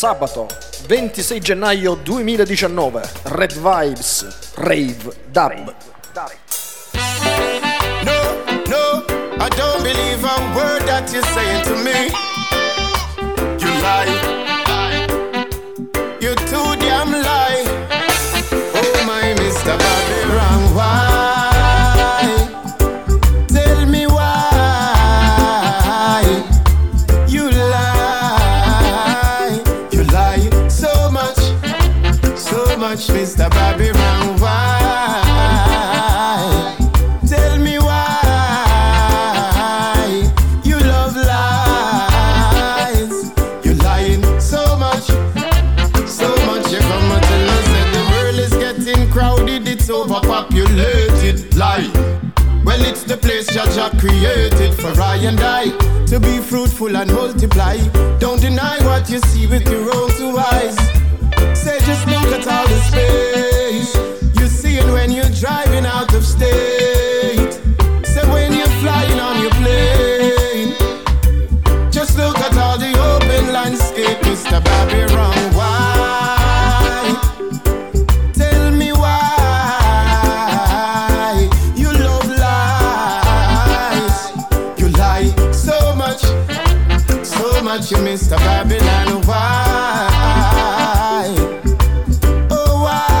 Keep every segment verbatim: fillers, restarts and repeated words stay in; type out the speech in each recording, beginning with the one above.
Sabato ventisei gennaio duemiladiciannove, Red Vibes Rave Dub. No, no, I don't believe a word that you're saying to me. You lie, you too damn lie. Oh my Mister Bobby Brown, why? Tell me why you lie, you lie so much, so much, Mister Bobby Brown, why? Tell me why you love lies. You're lying so much, so much. You come and tell us that the world is getting crowded, it's overpopulated. Lie. Well, it's the place Jah created for I and I to be fruitful and multiply. Don't deny what you see with your own two eyes. Say just look at all the space you see it when you're driving out of state. Say when you're flying on your plane. Just look at all the open landscape, Mister Bobby Brown. Why? Tell me why you love lies. You lie so much, so much, you Mister Babylon. Why? Oh,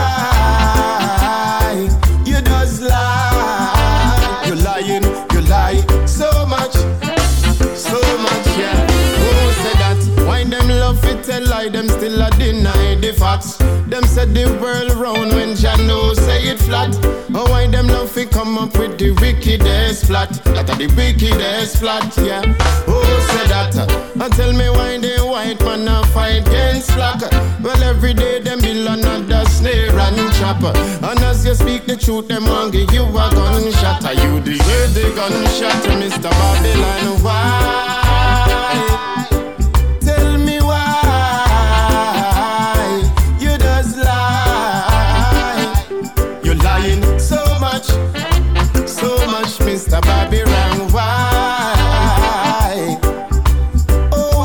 why you does lie? You lying, you lie so much, so much, yeah. Who said that? Why them love it tell lie? Them still a deny the facts. Them said the world round when Jah know say it flat. Oh, why them love it come up with the wickedest plot? That are the wickedest plot, yeah. Who said that? And tell me why the white man a fight against black. Well, every day them build another snare and trap. And as you speak the truth, them won't give you a gunshot. Are you deserve the gunshot, Mister Babylon? Why? Tell me why you does lie. You're lying so much, so much, Mister Babylon. Why? Oh,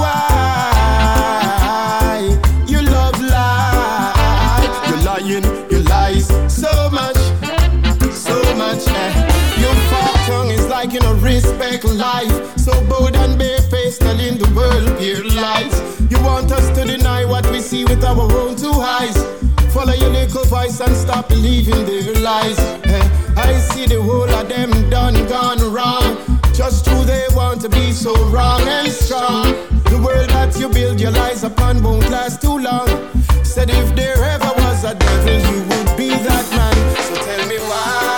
why you love lie? You're lying, you lies so much, so much. Eh. Your fat tongue is like you know respect life. So bold and barefaced, telling the world pure lies. You want us to deny what we see with our own two eyes. Follow your little voice and stop believing their lies. Eh, I see the whole of them done gone wrong. Just who they want to be so wrong and strong. The world that you build your lies upon won't last too long. Said if there ever was a devil, you would be that man. So tell me why.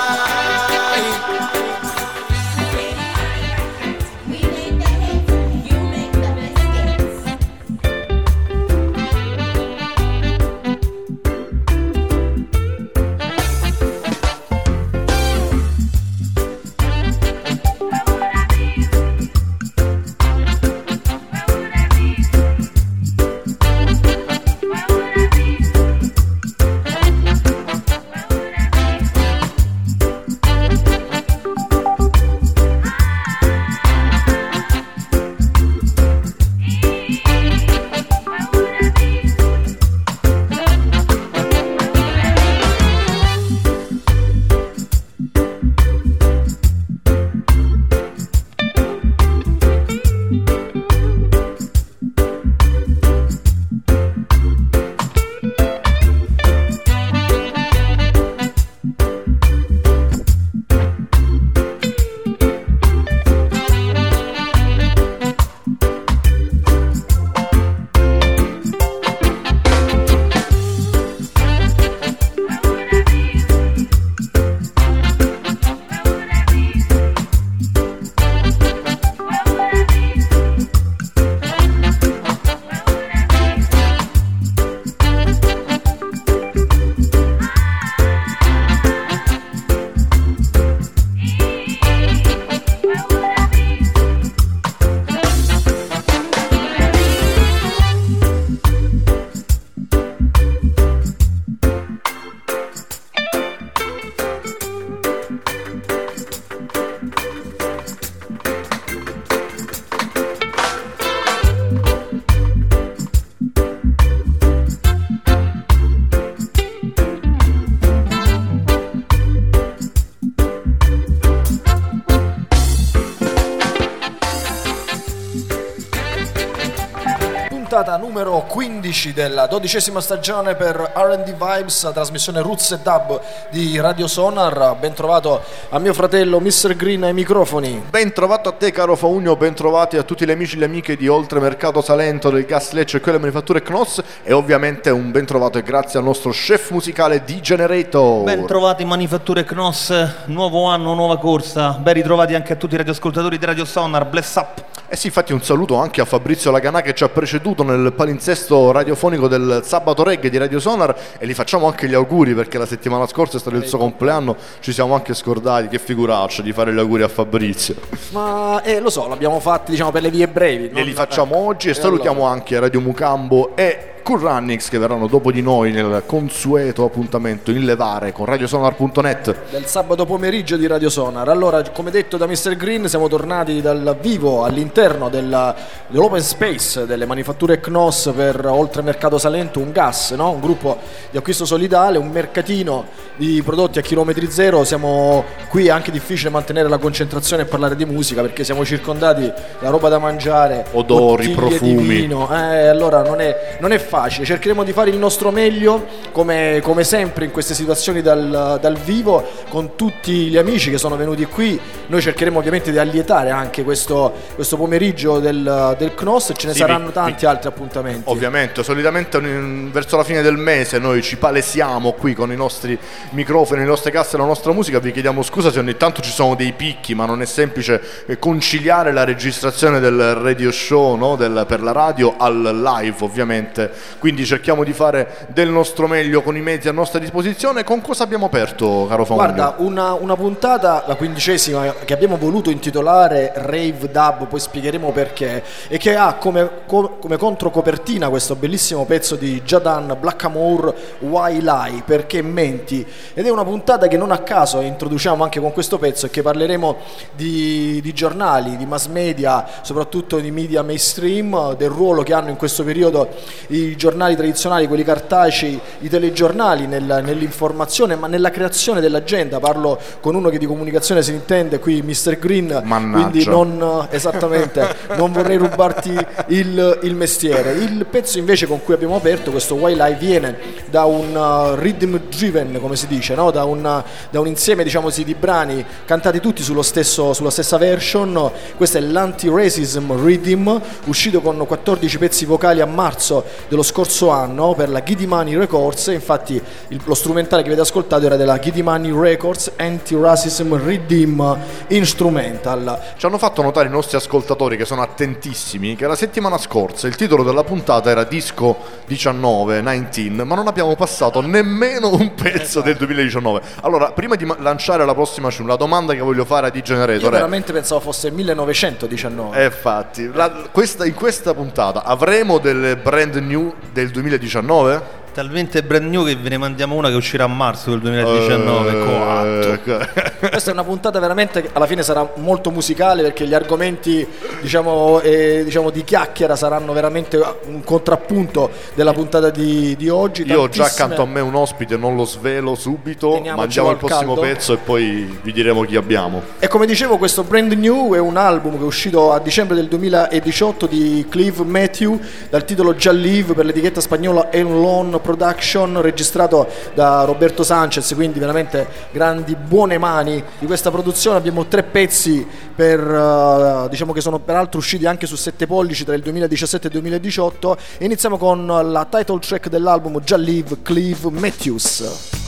puntata numero quindici della dodicesima stagione per R and D Vibes, la trasmissione Roots e Dub di Radio Sonar. Ben trovato a mio fratello mister Green ai microfoni. Ben trovato a te caro Faugno, ben trovati a tutti gli amici e le amiche di Oltre Mercato Salento, del Gas Lecce e quelle manifatture Knoss, e ovviamente un ben trovato e grazie al nostro chef musicale D-Generator. Ben trovati manifatture Knoss, nuovo anno, nuova corsa, ben ritrovati anche a tutti i radioascoltatori di Radio Sonar, bless up. Eh sì, infatti un saluto anche a Fabrizio Laganà che ci ha preceduto nel palinsesto radiofonico del Sabato Reggae di Radio Sonar, e gli facciamo anche gli auguri perché la settimana scorsa è stato il suo compleanno, ci siamo anche scordati, che figuraccia di fare gli auguri a Fabrizio. Ma eh, lo so, l'abbiamo fatto diciamo per le vie brevi. E li facciamo oggi e salutiamo allora anche Radio Mucambo e Cool Runnings che verranno dopo di noi nel consueto appuntamento in levare con radiosonar punto net del sabato pomeriggio di Radio Sonar. Allora, come detto da mister Green, siamo tornati dal vivo all'interno della, dell'open space delle manifatture Knoss per Oltre Mercato Salento, un gas, no? Un gruppo di acquisto solidale, un mercatino di prodotti a chilometri zero. Siamo qui, è anche difficile mantenere la concentrazione e parlare di musica perché siamo circondati da roba da mangiare, odori, profumi, di vino. Eh, allora non è, non è facile, cercheremo di fare il nostro meglio come, come sempre in queste situazioni dal, dal vivo con tutti gli amici che sono venuti qui. Noi cercheremo ovviamente di allietare anche questo, questo pomeriggio del, del Knoss, ce ne sì, saranno vi, tanti vi, altri appuntamenti. Ovviamente, solitamente verso la fine del mese noi ci palesiamo qui con i nostri microfoni, le nostre casse, la nostra musica. Vi chiediamo scusa se ogni tanto ci sono dei picchi, ma non è semplice conciliare la registrazione del radio show, no? del, per la radio al live ovviamente. Quindi cerchiamo di fare del nostro meglio con i mezzi a nostra disposizione. Con cosa abbiamo aperto, caro Faugno? Guarda, una, una puntata, la quindicesima, che abbiamo voluto intitolare Rave Dub, poi spiegheremo perché, e che ha come, come controcopertina questo bellissimo pezzo di Jadan Blackamoor, Why Lie, perché menti. Ed è una puntata che non a caso introduciamo anche con questo pezzo, e che parleremo di, di giornali, di mass media, soprattutto di media mainstream, del ruolo che hanno in questo periodo i giornali tradizionali, quelli cartacei, i telegiornali nel, nell'informazione, ma nella creazione dell'agenda. Parlo con uno che di comunicazione se ne intende, qui mister Green. Mannaggia. Quindi non esattamente non vorrei rubarti il, il mestiere. Il pezzo invece con cui abbiamo aperto questo Why Lie viene da un uh, rhythm driven, come si dice, no? da, un, da un insieme diciamo così, di brani cantati tutti sullo stesso, sulla stessa version. Questo è l'Anti-Racism Rhythm, uscito con quattordici pezzi vocali a marzo dello scorso anno per la Giddy Money Records. Infatti il, lo strumentale che avete ascoltato era della Giddy Money Records Anti-Racism Rhythm Instrumental. Ci hanno fatto notare i nostri ascoltatori, che sono attentissimi, che la settimana scorsa il titolo della puntata era Disco diciannove, diciannove, ma non abbiamo passato nemmeno un pezzo del duemiladiciannove. Allora, prima di lanciare la prossima tune, la domanda che voglio fare a D-Generator, io veramente è... pensavo fosse millenovecentodiciannove. Eh, infatti, la, questa, in questa puntata avremo delle brand new del duemiladiciannove? Talmente brand new che ve ne mandiamo una che uscirà a marzo del duemiladiciannove. Uh, Questa è una puntata veramente che alla fine sarà molto musicale, perché gli argomenti diciamo, eh, diciamo di chiacchiera saranno veramente un contrappunto della puntata di, di oggi. Io ho già accanto a me un ospite, non lo svelo subito. Teniamoci, mandiamo il prossimo caldo. Pezzo e poi vi diremo chi abbiamo. E come dicevo, questo Brand New è un album che è uscito a dicembre del duemiladiciotto di Clive Matthew dal titolo Jah Live per l'etichetta spagnola Elon Production, registrato da Roberto Sanchez, quindi veramente grandi buone mani di questa produzione. Abbiamo tre pezzi per uh, diciamo che sono peraltro usciti anche su sette pollici tra il duemiladiciassette e il duemiladiciotto, e iniziamo con la title track dell'album Jah Live, Clive Matthews.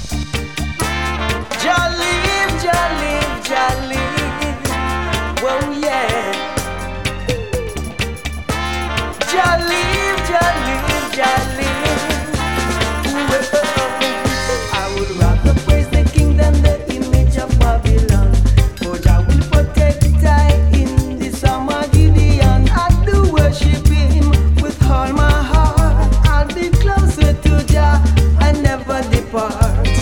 Jah live, Jah live, Jah live, oh yeah. Jah live, Jah live, Jah live. All my heart, I'll be closer to Jah and never depart.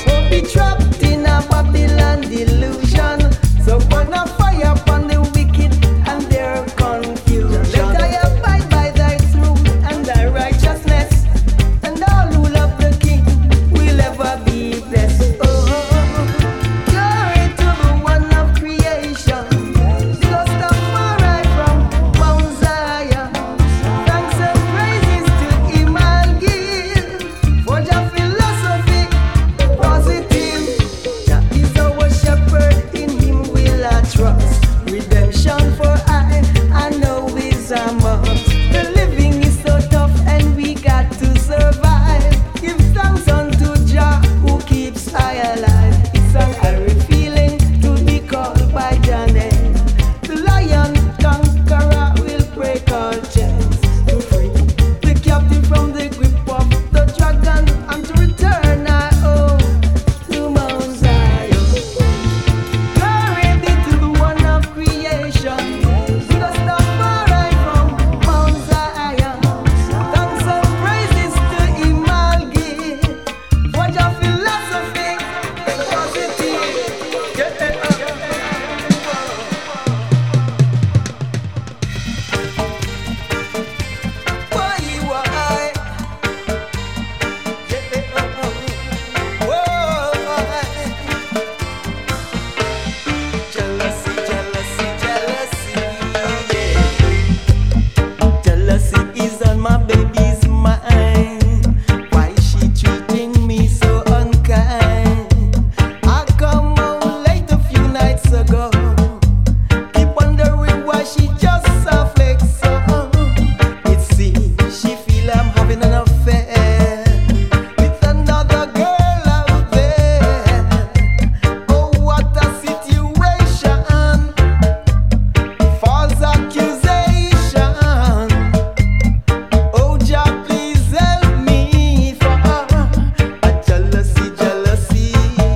a must. The living is so tough and we got to survive. Give thanks unto Jah who keeps I alive. It's an irie feeling to be called by Jah name. The lion conqueror will break all chains to free the captive from the grip of the dragon and to return our home to Mount Zion. Glory be to the one of creation. Just a far right from Mount Zion. Thanks and praises to him I'll give. For your philosophy is positive. Yeah, yeah, yeah. Why, why? Yeah, whoa. Jealousy, jealousy, jealousy, yeah. Jealousy is on my baby's mind. Why she treating me so unkind? I come home late a few nights ago. Keep wondering why she just so flex so. It seems she feel I'm having an affair with another girl out there. Oh, what a situation! False accusation. Oh, Jah, please help me for a jealousy, jealousy.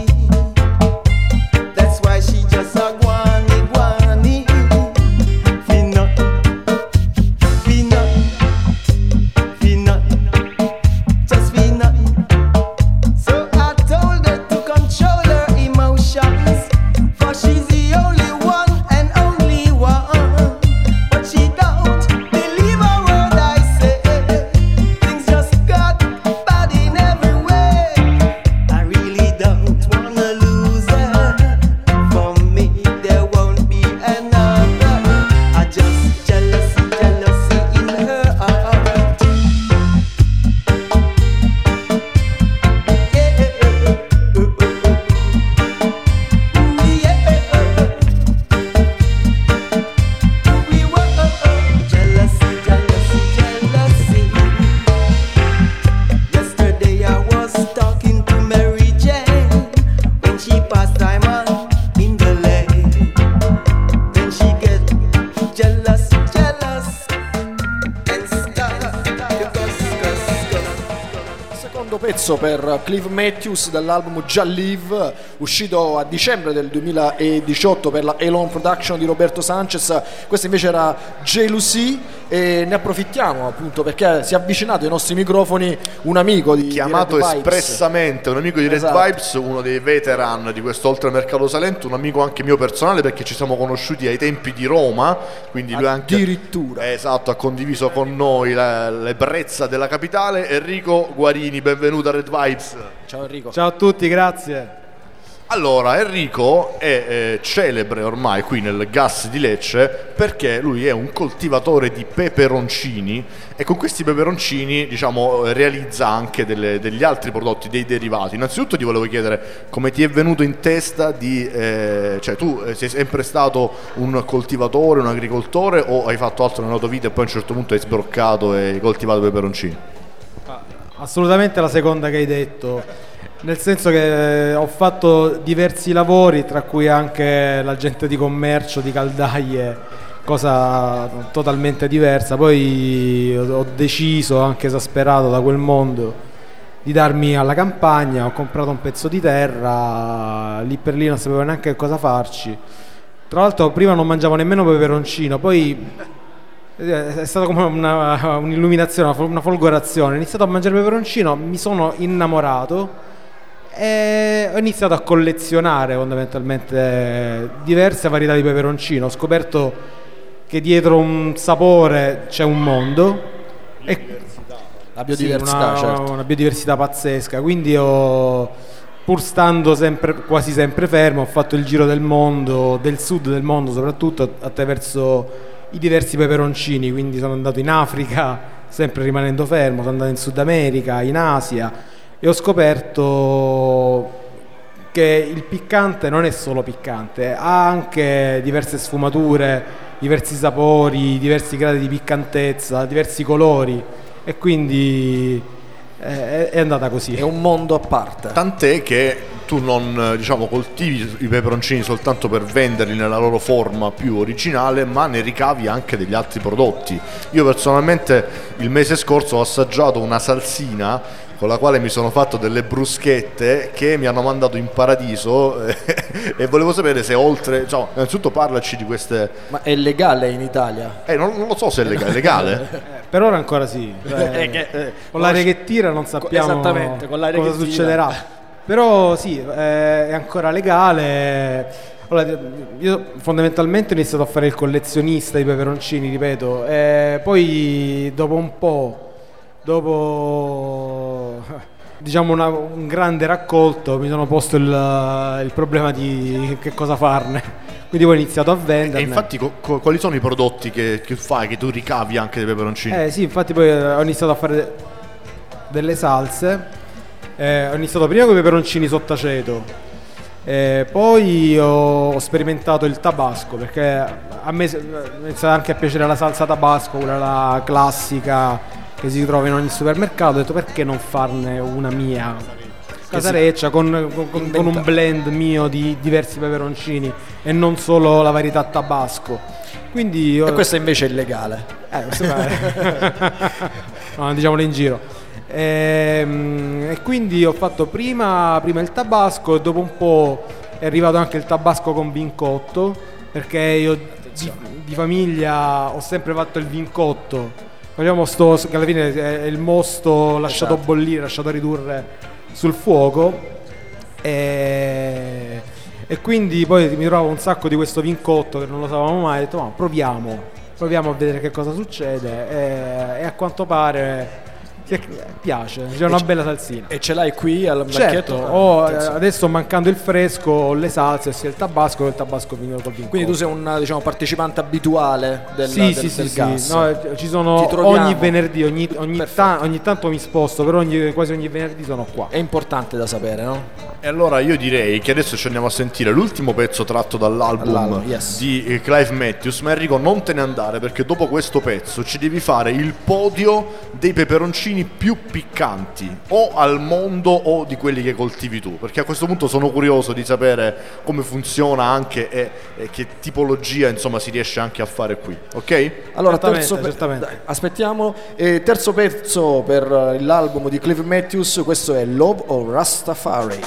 That's why she just a guani, guani. Fi nothing, fi nothing, fi nothing, just fi nothing. So I told her to control her emotions, for she's the only one and only one. But she don't believe a word I say. Things just got bad in every way. I really don't wanna lose her. For me, there won't be another. I just jealousy, jealousy in her heart. Yeah. Ooh, yeah. We were jealousy, jealousy, jealousy. Yesterday I was talking to Mary Jane when she passed time on in the lane. Then she get jealous, jealous and start to cuss, cuss, cuss. Secondo pezzo per Clive Matthews dall'album Jah Live, uscito a dicembre del duemiladiciotto per la Elon Production di Roberto Sanchez. Questo invece era Jealousy, e ne approfittiamo appunto perché si è avvicinato ai nostri microfoni un amico di Chiamato di Red Vibes. espressamente un amico di Red Esatto. Vibes, uno dei veteran di questo Oltremercato Salento, un amico anche mio personale perché ci siamo conosciuti ai tempi di Roma, quindi lui anche Addirittura. esatto, ha condiviso con noi la- l'ebbrezza della capitale. Enrico Guarini, benvenuto a Red Vibes. Ciao Enrico. Ciao a tutti, grazie. Allora, Enrico è eh, celebre ormai qui nel gas di Lecce perché lui è un coltivatore di peperoncini e con questi peperoncini, diciamo, realizza anche delle- degli altri prodotti, dei derivati. Innanzitutto ti volevo chiedere come ti è venuto in testa di... eh, cioè tu eh, sei sempre stato un coltivatore, un agricoltore, o hai fatto altro nella tua vita e poi a un certo punto hai sbroccato e hai coltivato peperoncini? Assolutamente la seconda che hai detto, nel senso che eh, ho fatto diversi lavori, tra cui anche l'agente di commercio di caldaie, cosa totalmente diversa. Poi ho ho deciso, anche esasperato da quel mondo, di darmi alla campagna. Ho comprato un pezzo di terra, lì per lì non sapevo neanche cosa farci. Tra l'altro prima non mangiavo nemmeno peperoncino, poi è stata come una, un'illuminazione, una fol- una folgorazione. Ho iniziato a mangiare peperoncino, mi sono innamorato e ho iniziato a collezionare fondamentalmente diverse varietà di peperoncino. Ho scoperto che dietro un sapore c'è un mondo e La biodiversità, sì, una, certo. una biodiversità pazzesca. Quindi ho, pur stando sempre, quasi sempre fermo, ho fatto il giro del mondo, del sud del mondo soprattutto, attraverso i diversi peperoncini. Quindi sono andato in Africa, sempre rimanendo fermo, sono andato in Sud America, in Asia, e ho scoperto che il piccante non è solo piccante, ha anche diverse sfumature diversi sapori, diversi gradi di piccantezza, diversi colori, e quindi è, è andata così. È un mondo a parte. Tant'è che tu non, diciamo, coltivi i peperoncini soltanto per venderli nella loro forma più originale, ma ne ricavi anche degli altri prodotti. Io personalmente il mese scorso ho assaggiato una salsina con la quale mi sono fatto delle bruschette che mi hanno mandato in paradiso e volevo sapere se oltre, diciamo, innanzitutto parlaci di queste. Ma è legale in Italia? Eh, non, non lo so se è legale, è legale? Eh, per ora ancora sì. Cioè, che, eh, con l'aria che tira non sappiamo esattamente, con l'aria cosa che tira. succederà. Però sì, eh, è ancora legale. Allora, io fondamentalmente ho iniziato a fare il collezionista di peperoncini, ripeto, e poi dopo un po', dopo diciamo una, un grande raccolto, mi sono posto il, il problema di che cosa farne. Quindi poi ho iniziato a venderne. E infatti co- co- quali sono i prodotti che, che fai, che tu ricavi anche dei peperoncini? Eh sì, infatti poi ho iniziato a fare delle salse. Eh, ho iniziato prima con i peperoncini sott'aceto, eh, poi ho, ho sperimentato il tabasco, perché a me inizia anche a piacere la salsa tabasco, quella la classica che si trova in ogni supermercato. Ho detto perché non farne una mia casareccia con, con, con un blend mio di diversi peperoncini e non solo la varietà tabasco. Quindi io... E questo invece è illegale. Eh, questo è... no, diciamolo in giro. E, e quindi ho fatto prima, prima il tabasco e dopo un po' è arrivato anche il tabasco con vincotto, perché io di, di famiglia ho sempre fatto il vincotto, facciamo sto, che alla fine è il mosto lasciato Esatto. bollire, lasciato ridurre sul fuoco, e, e quindi poi mi trovavo un sacco di questo vincotto che non lo sapevamo mai. Ho detto ma proviamo proviamo a vedere che cosa succede, e, e a quanto pare ti piace, c'è una bella salsina. E ce l'hai qui al Certo, banchetto? ho, Attenzione. adesso mancando il fresco ho le salse, sia il tabasco che il tabasco finito col vincotto. Quindi tu sei un, diciamo, partecipante abituale del, Sì, del, sì, sì, del sì. gas. No, ci sono Ti troviamo. ogni venerdì, ogni, ogni, Perfetto. ta- ogni tanto mi sposto, però ogni, quasi ogni venerdì sono qua. È importante da sapere, no? E allora io direi che adesso ci andiamo a sentire l'ultimo pezzo tratto dall'album Dall'album, yes. di eh, Clive Matthews. Ma Enrico, non te ne andare, perché dopo questo pezzo ci devi fare il podio dei peperoncini più piccanti o al mondo o di quelli che coltivi tu, perché a questo punto sono curioso di sapere come funziona anche e, e che tipologia, insomma, si riesce anche a fare qui, ok? Allora, Certamente, terzo pe- certamente. dai, aspettiamo. Eh, terzo pezzo per eh, l'album di Clive Matthews, questo è Love of Rastafari.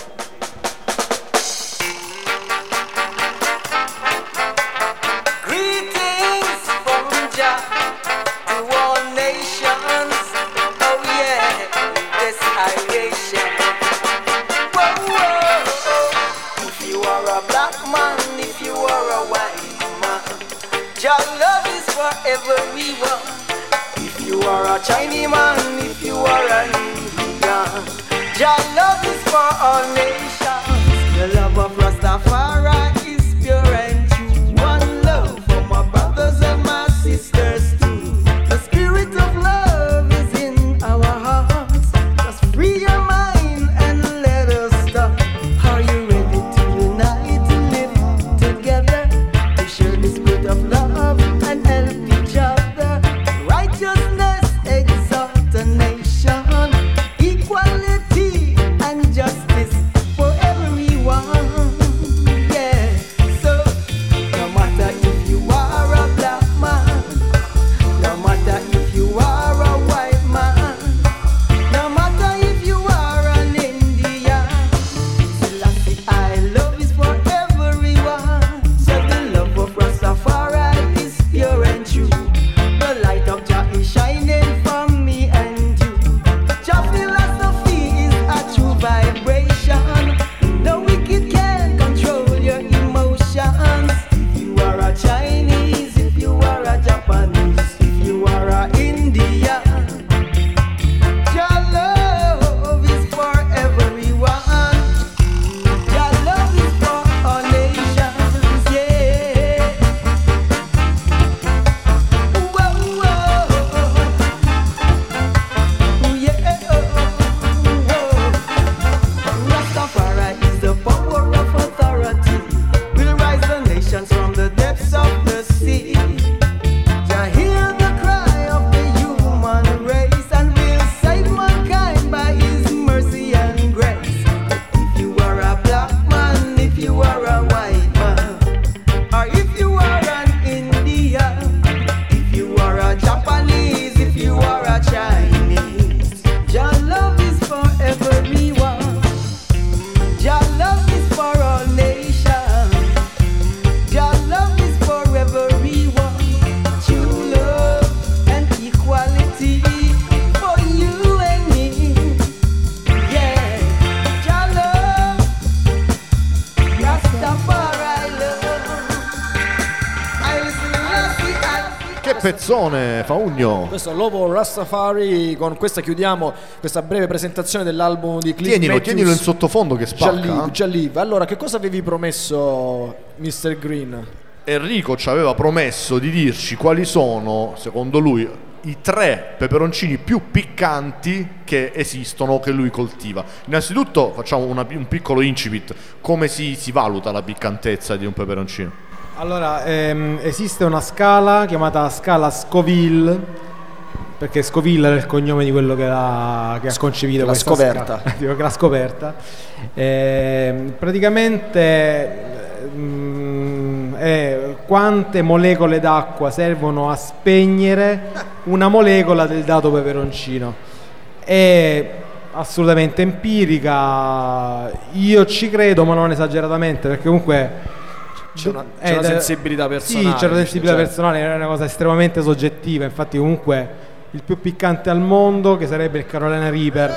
Greetings from Jah to all nations. Oh yeah, this iration. Whoa, whoa, whoa. If you are a black man, if you are a white man, Jah love is for everyone. If you are a Chinese man, if you are an Indian, Jah love is for all nations. The love of Rastafari is pure and true. One love for my brothers and my sisters too. The spirit of love is in our hearts. Just free your mind and let us start. Are you ready to unite, to live together, to share the spirit of love and help each other? Righteousness exalt a nation, equality and justice for pezzone, Faugno. Questo è Lobo Rastafari, con questa chiudiamo questa breve presentazione dell'album di Cliff Tienilo, Matthews. tienilo in sottofondo che Già spacca. lì, già lì. Allora, che cosa avevi promesso, mister Green? Enrico ci aveva promesso di dirci quali sono, secondo lui, i tre peperoncini più piccanti che esistono, che lui coltiva. Innanzitutto facciamo una- un piccolo incipit. Come si, si valuta la piccantezza di un peperoncino? Allora, ehm, esiste una scala chiamata scala Scoville, perché Scoville era il cognome di quello che ha, che ha concepito l'ha questa scoperta. scala. Dico che l'ha scoperta. Ehm, praticamente mm, è quante molecole d'acqua servono a spegnere una molecola del dato peperoncino. È assolutamente empirica, io ci credo, ma non esageratamente, perché comunque C'è una, c'è eh, una da- sensibilità personale. Sì, c'è una sensibilità cioè, personale, è una cosa estremamente soggettiva. Infatti, comunque, il più piccante al mondo, che sarebbe il Carolina Reaper,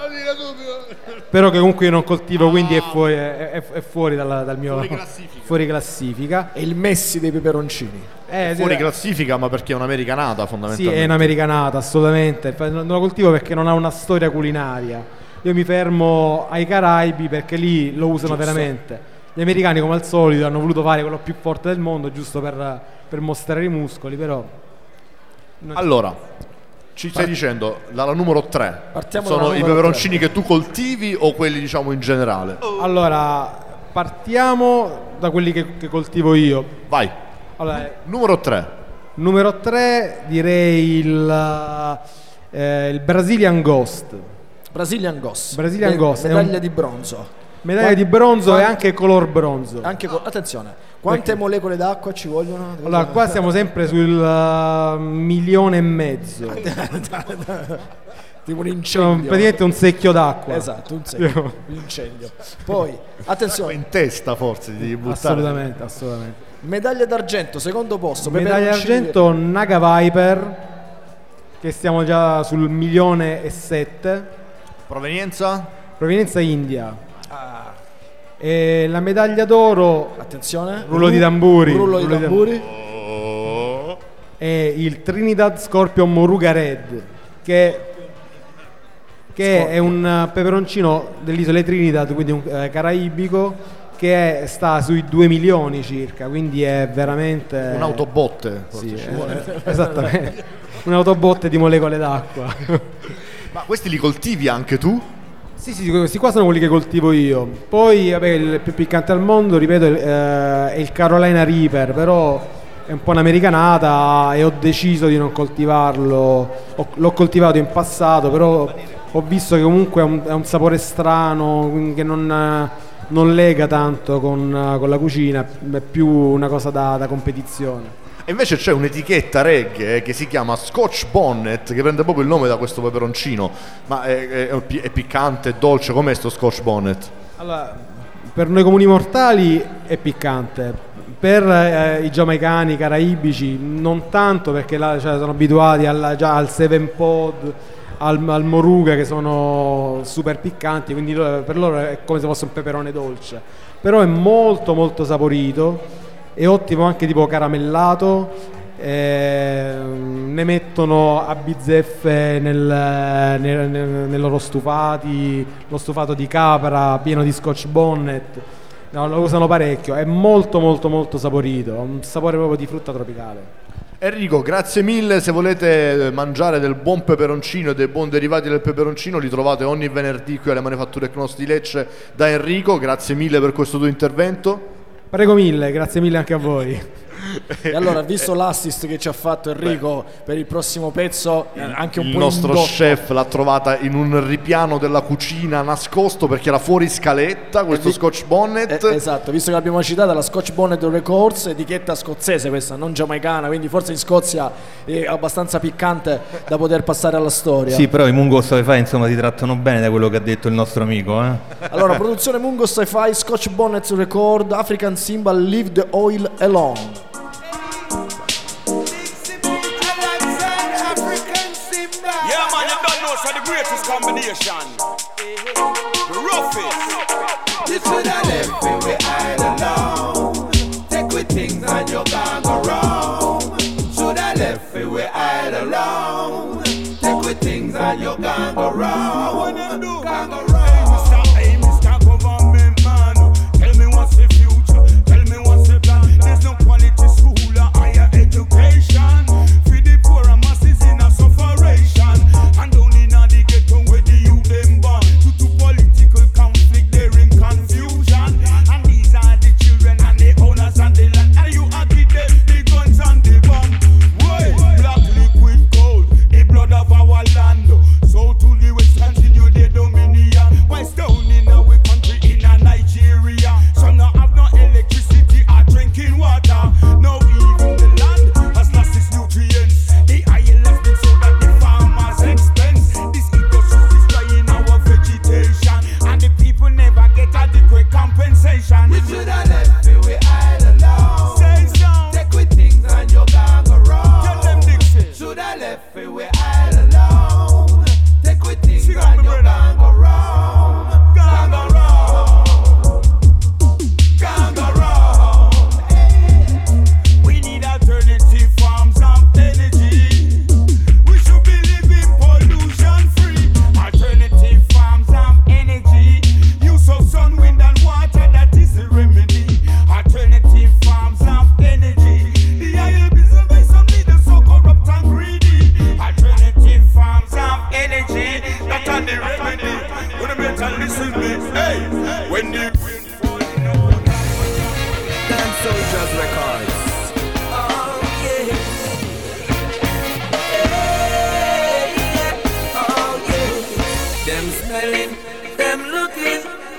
però che comunque io non coltivo, quindi è fuori, è, è- è fuori dalla- dal mio Fuori classifica. fuori classifica. È il Messi dei peperoncini. Eh, sì, Fuori classifica, ma perché è un'americanata sì, fondamentalmente. è un'americanata, assolutamente. Infatti, non non lo coltivo perché non ha una storia culinaria. Io mi fermo ai Caraibi perché lì lo usano Giusto. veramente. Gli americani, come al solito, hanno voluto fare quello più forte del mondo, giusto per, per mostrare i muscoli, però Allora, ci stai dicendo la, la numero tre Partiamo sono dalla i numero peperoncini che tu coltivi o quelli diciamo in generale? Allora, partiamo da quelli che, che coltivo io. Vai, Allora, numero tre. numero tre direi il, eh, il Brazilian Ghost. Brazilian Ghost. Brazilian Me- Ghost, è Medaglia un- di bronzo. Medaglia Qua- di bronzo qua- e anche color bronzo. Anche co- attenzione, quante molecole d'acqua ci vogliono? Allora, qua siamo sempre sul uh, milione e mezzo. Tipo un Sono incendio. praticamente un secchio d'acqua. Esatto, un secchio, un incendio. Poi, attenzione, In testa forse ti devi buttare. Assolutamente, assolutamente. medaglia d'argento, secondo posto. Medaglia peperoncini d'argento Naga Viper, che stiamo già sul milione e sette. Provenienza? Provenienza India. E la medaglia d'oro veri. Attenzione. Rullo di tamburi. Rullo di Rullo di tamburi. è il Trinidad Scorpion Moruga Red, che, che è un peperoncino delle isole Trinidad, quindi un eh, caraibico, che è- sta sui due milioni circa, quindi è veramente Un'autobotte. forse sì, ci eh, vuole. esattamente, un'autobotte di molecole d'acqua. Ma questi li coltivi anche tu? Sì, sì, questi qua sono quelli che coltivo io. Poi, vabbè, il più piccante al mondo, ripeto, eh, è il Carolina Reaper, però è un po' un'americanata e ho deciso di non coltivarlo. Ho- l'ho coltivato in passato, però ho visto che comunque è un, è un sapore strano, quindi che non, eh, non lega tanto con, eh, con la cucina, è più una cosa da, da competizione. E invece c'è un'etichetta reggae che si chiama Scotch Bonnet, che prende proprio il nome da questo peperoncino. Ma è, è- è pi- è piccante, è dolce, com'è sto Scotch Bonnet? Allora, per noi comuni mortali è piccante, per eh, i giamaicani, i caraibici non tanto, perché là cioè, sono abituati alla- già al Seven Pod, al, al Moruga, che sono super piccanti, quindi lo- per loro è come se fosse un peperone dolce, però è molto molto saporito, è ottimo anche tipo caramellato, eh, ne mettono a bizzeffe nel, nel- nel- nei loro stufati, lo stufato di capra pieno di Scotch Bonnet. No, lo usano parecchio, è molto molto molto saporito, ha un sapore proprio di frutta tropicale. Enrico, grazie mille. Se volete mangiare del buon peperoncino e dei buoni derivati del peperoncino, li trovate ogni venerdì qui alle Manifatture Knos di Lecce da Enrico. Grazie mille per questo tuo intervento. Prego mille, grazie mille anche a voi. E allora, visto l'assist che ci ha fatto Enrico per il prossimo pezzo, eh, anche un Il po' nostro indotto. chef l'ha trovata in un ripiano della cucina nascosto perché era fuori scaletta questo vi- Scotch Bonnet. Eh, esatto, visto che l'abbiamo citata, la Scotch Bonnet Records, etichetta scozzese questa, non giamaicana, quindi forse in Scozia è abbastanza piccante da poter passare alla storia. Sì, però i Mungo Sci-Fi insomma ti trattano bene, da quello che ha detto il nostro amico, eh? Allora, produzione Mungo Sci-Fi, Scotch Bonnet Record, African Symbol, Leave the Oil Alone. Yeah, man, you don't know it's the greatest combination. The roughest. You should have left me with I alone. Take with things and you can't go wrong. Should have left me and you can't go wrong. What them do? Can't go Hey, wrong. Mister Hey, Mister Government Man, tell me what's the future, tell me what's the plan. There's no quality school or higher education for the poor and masses in a sufferation. And only in the ghetto where the youth them born. Due to political conflict, they're in confusion. And these are the children and the owners and the land. And you agree them, the guns and the bomb. Why? Black liquid gold, the blood of our land. So to the west continue the dominion. West down in our country, in a Nigeria. Some not have no electricity or drinking water. No, even the land has lost its nutrients. The oil has been sold at the farmers' expense. This ecosystem is destroying our vegetation, and the people never get adequate compensation. We should have left it with idle alone. Say so. Take with things and you can't go wrong. Tell them Dixie. Should have left it with idle alone. Take with things Sing on, and my you brother. can't go wrong. Can't go wrong. Can't go wrong. We need alternative forms of energy. We should be living pollution free. Alternative forms of energy. Use of sun, wind and water, that is the remedy. Alternative forms of energy. The oil business by some leaders so corrupt and greedy. Alternative forms of energy, that are the remedy. When you better listen to me, hey, when the wind falling over. Dance Soldiers Records. Oh yeah. Hey, yeah. Oh yeah. Them smelling, them looking.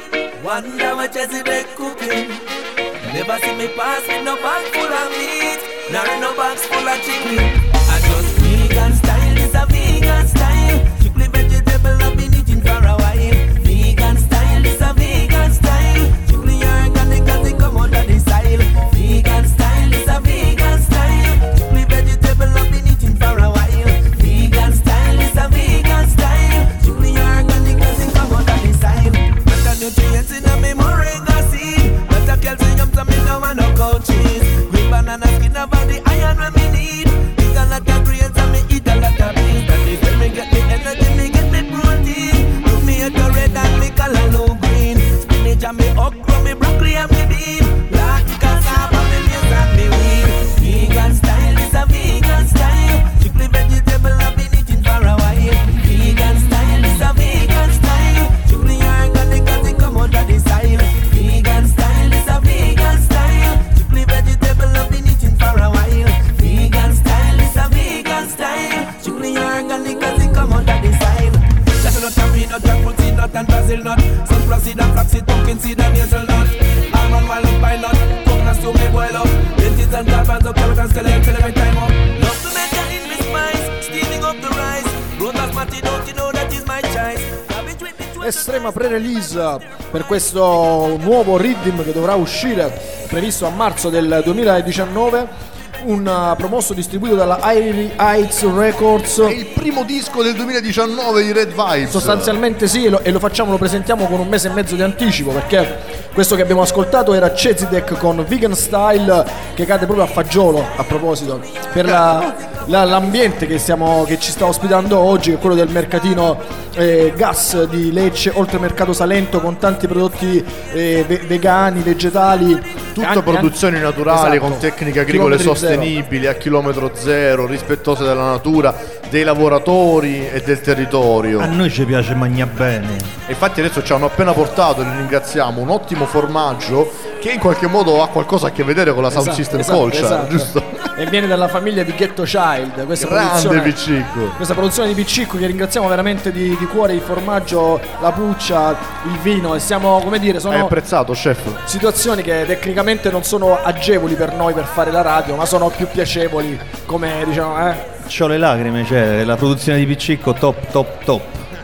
Wonder what Jesse Beck cooking. Never see me pass with no bag full of meat, nor no bags full of chicken. I just vegan style, this a vegan style. Strictly vegetable, I've been eating for a while. Vegan style, this a vegan style. Strictly organic, cause it come out of the soil. Vegan style, this a vegan style. Strictly vegetable, I've been eating for a while. Vegan style, this a vegan style. Strictly organic, cause it come out of the soil. Better nutrients in a me moringa seed. Better calcium to me no man no cow cheese. Green banana skin about the iron when me need. Eat a lot of grains and me eat a lot of beans. That is when me get the energy, me get the protein. Look me at the red and me color low green. Spinach and me okra, me broccoli and me bean. Like cassava, me maize and me wheat. Vegan style is a vegan style. Strictly vegetable, I've been eating for a while. Vegan style is a vegan style. Strictly organic, cause it come out of the soil. Vegan style is a vegan style. Strictly vegetable, I've been eating for a while. Vegan style is a vegan style. Strictly organic, cause it come out of the soil. Chestnut, peanut, jackfruit, seed nut and Brazil nut. Sunflower seed and flaxseed, pumpkin seed and hazelnut. Almond, walnut, pine nut. Coconut stew, me boil up. Lentil and garbanzo, carrot and scallion, till every time up. Love to make it in me spice, steaming up the rice. Root basmati, don't you know that is my choice. Cabbage with me twice. Estrema pre-release per questo nuovo Rhythm che dovrà uscire previsto a marzo del duemiladiciannove, un promosso distribuito dalla Airy Heights Records. È il primo disco del duemiladiciannove di Red Vibes. Sostanzialmente sì, e lo, e lo facciamo, lo presentiamo con un mese e mezzo di anticipo, perché questo che abbiamo ascoltato era Chezidek con Vegan Style, che cade proprio a fagiolo, a proposito, per la, la, l'ambiente che, stiamo, che ci sta ospitando oggi, che è quello del mercatino eh, Gas di Lecce, oltre mercato Salento, con tanti prodotti eh, ve- vegani, vegetali. Tutte Anche- produzioni anche- naturali, esatto. con tecniche agricole Chilometri zero. sostenibili, a chilometro zero, rispettose della natura, dei lavoratori e del territorio. A noi ci piace mangiare bene. E infatti adesso ci hanno appena portato, e li ringraziamo, un ottimo formaggio che in qualche modo ha qualcosa a che vedere con la Sound Esatto, System esatto, Culture, esatto. giusto? E viene dalla famiglia di Ghetto Child, questa Grande produzione, Piccico. questa produzione di Piccicco, che ringraziamo veramente di, di cuore, il formaggio, la puccia, il vino, e siamo, come dire, Hai sono apprezzato, chef? situazioni che tecnicamente non sono agevoli per noi per fare la radio, ma sono più piacevoli, come diciamo, eh. C'ho le lacrime, cioè la produzione di Piccicco top top top.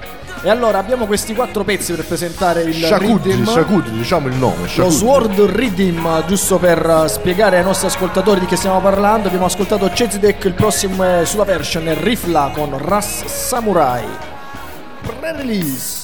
E allora abbiamo questi quattro pezzi per presentare il Shakudi, Rhythm. Shakudi, diciamo il nome. Lo Shakudi. Sword Rhythm, giusto per uh, spiegare ai nostri ascoltatori di che stiamo parlando. Abbiamo ascoltato Chezidek, il prossimo è sulla version è Rifla con Ras Samurai. Pre-release.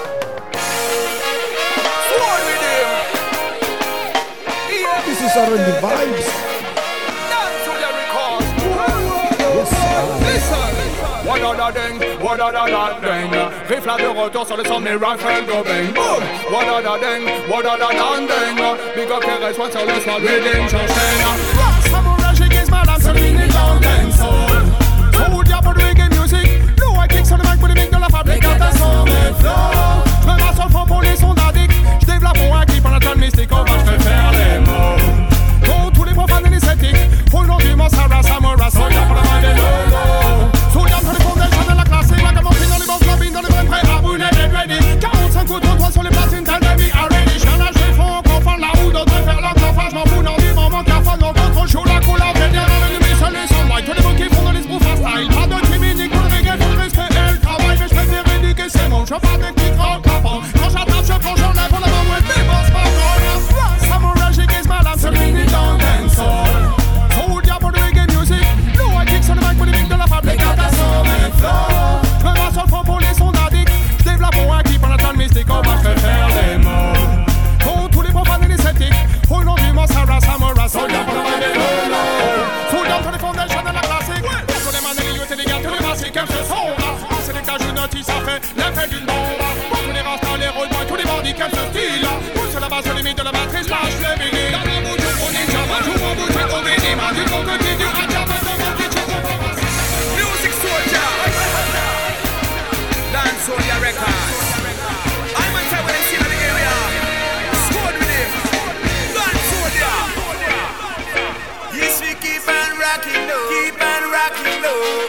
This is already vibes. Yes, listen. What other thing, what other that thing. Riff là de retour sur le son, mes rifles go bang. Boom. What other thing, what other that thing. Big up K R S one sur le son, reading Chosena. Samouraï, j'ai guise madame, c'est fini dans le soul. Soul, y'a pas de reggae music. Nous, on kick sur le mic pour les mecs de la fabrication des flows. Me ma seule fois pour les sons d'addicts. J'développe pour un clip en attendant mystique, on va j'fais faire les mots. Pour tous les profanes et les sceptiques. Pour le nom du mot, Sarah, Samouraï, Soul, y'a pour la main des lolo. Soul, y'a pour les fondations de la classique. Like I'm walking dans les bons clubs, dans les vrais prêts à brûler les ready. quarante-cinq coups, toi sur les platines, tell me already. J'viens là, j'fais fond, qu'on fend la roue, d'autres faire l'enfant. J'm'en fous dans du moment qu'à fond, donc contrôle chaud, la couleur, vénère, l'ennemi, seul les sunlight. Tous les mots qui font dans les sproof à style. Pas de timidité, pour le reggae, pour le respect et le travail. Mais j'préfère éduquer, c'est mon j'fais pas des petits grands capons. Quand j'attrape, je prends, j'en ai pour la main, ouais, des boss, pas gros. Samouraï, j'ai guise madame, c'est fini dans le soul. Hold ya pour le reggae music. Nous, on kick sur le mic pour les mecs de la fabrication des flows. J'me ma seule fois pour les sons d'addicts. J'développe pour un clip en attendant mystique, on va j'fais faire les mots. Pour tous les profanes et les sceptiques. Pour le nom du mot, Sarah, Samouraï, Soul, y'a pour la main des lolo. Soul, y'a pour les fondations de la classique. Pour les mains, les youths et les gars, tous les massiques, qu'est-ce que sont là? C'est des cajous notis, ça fait l'effet d'une bombe. Pour tous les rastas, les road boys, tous les bandits, qu'est-ce que style? Pour sur la base de limite de la matrice, lâche les vinyles. Dans la bouche, on est java, joue en bouche, on bénit, ma du bon côté du radiateur, de mon petit Music Soldier. Dance Soldier Records. I'm gonna tell what they see in the area. Squad with him. Dance Soldier. Yes, we keep on rocking low. Keep on rocking low.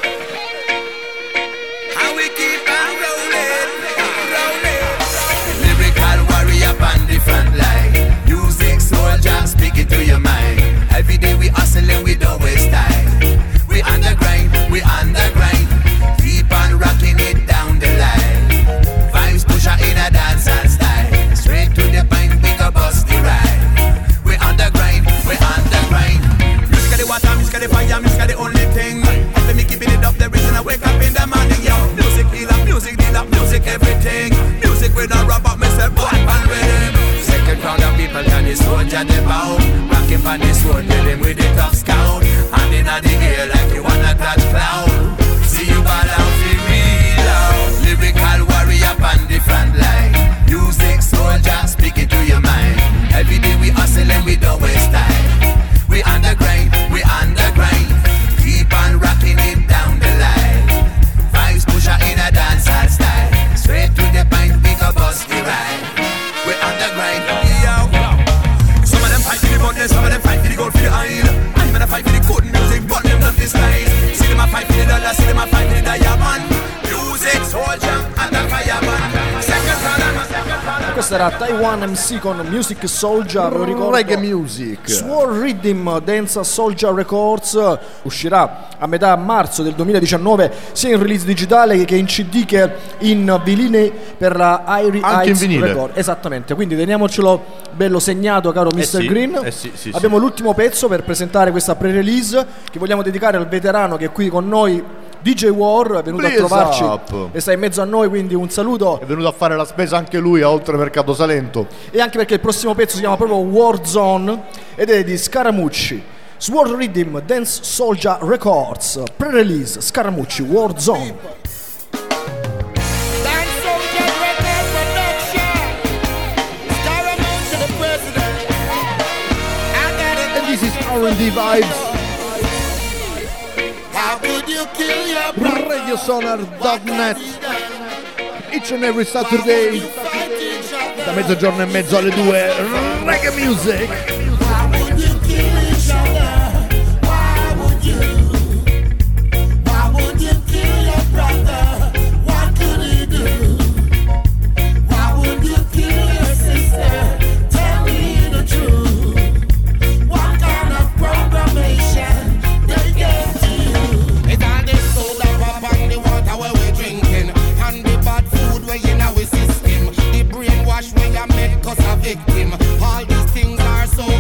And we keep on rolling. Rolling. Lyrical warrior on the front line. Music soldier, speak it to your mind. Every day we hustling, we don't waste time. We on the grind, we on the grind. Keep on rocking it down the line. Vibes pusher in a dance and style. Straight to the point, we go bust the ride. We on the grind, we on the grind. Music of the water, music of the fire, music of the only thing. Let me keeping it up, the reason I wake up in the morning, yo. Music healer, music dealer, music everything. Music with a rub up, myself, one pan rhythm. Second crowd of people and the soldier they bow. Rocking on the sword, kill him with the tough scout. Hand in the air like you wanna touch cloud. See you ball out, feel real out. Lyrical warrior on the front line. Music soldier, speak it to your mind. Every day we hustling, we don't waste time. We on the grind, we on the grind. Keep on rocking it down the line. Vibes pusher in a dancehall style. Straight to the point, we go bust the ride. We on the grind, yo. Some of them fight for the money, some of them fight for the gold for the oil. I'm gonna fight for the good music, but them not disguise. See them a fight for the dollar, see them a fight for the diamond. Music soldier and the fireman. Second round, second round. Questo era Taiwan M C con Music Soldier, lo ricordo. Reggae Music. Sword Rhythm Dance Soldier Records uscirà a metà marzo del duemiladiciannove sia in release digitale che in C D che in vinile per la Airy Anche Heights in vinile. Record. Esattamente, quindi teniamocelo bello segnato, caro Eh mister sì, Green. eh sì, sì, Abbiamo sì. l'ultimo pezzo per presentare questa pre-release che vogliamo dedicare al veterano che è qui con noi, D J War, è venuto Please a trovarci up. e sta in mezzo a noi, quindi un saluto. È venuto a fare la spesa anche lui a Oltre Mercato Salento. E anche perché il prossimo pezzo si chiama proprio Warzone ed è di Scaramucci. Sword Rhythm Dance Soldier Records, pre-release Scaramucci Warzone. Dance Soldier Record Production. Scaramucci the president. I got it. And this is R and D Vibes. How could you kill your brother? Radio Sonar dot net. Each and every Saturday Fight each other. da mezzogiorno e mezzo alle due. Reggae Music. How would you kill each other? Why would you? Why would you kill your brother? What could he do? Why would you kill your sister? Tell me the truth. What kind of programmation they gave to you? It's all this soda pop and the water where we drinking, and the bad food where in our system. The brainwash where you make us a victim. All these things are so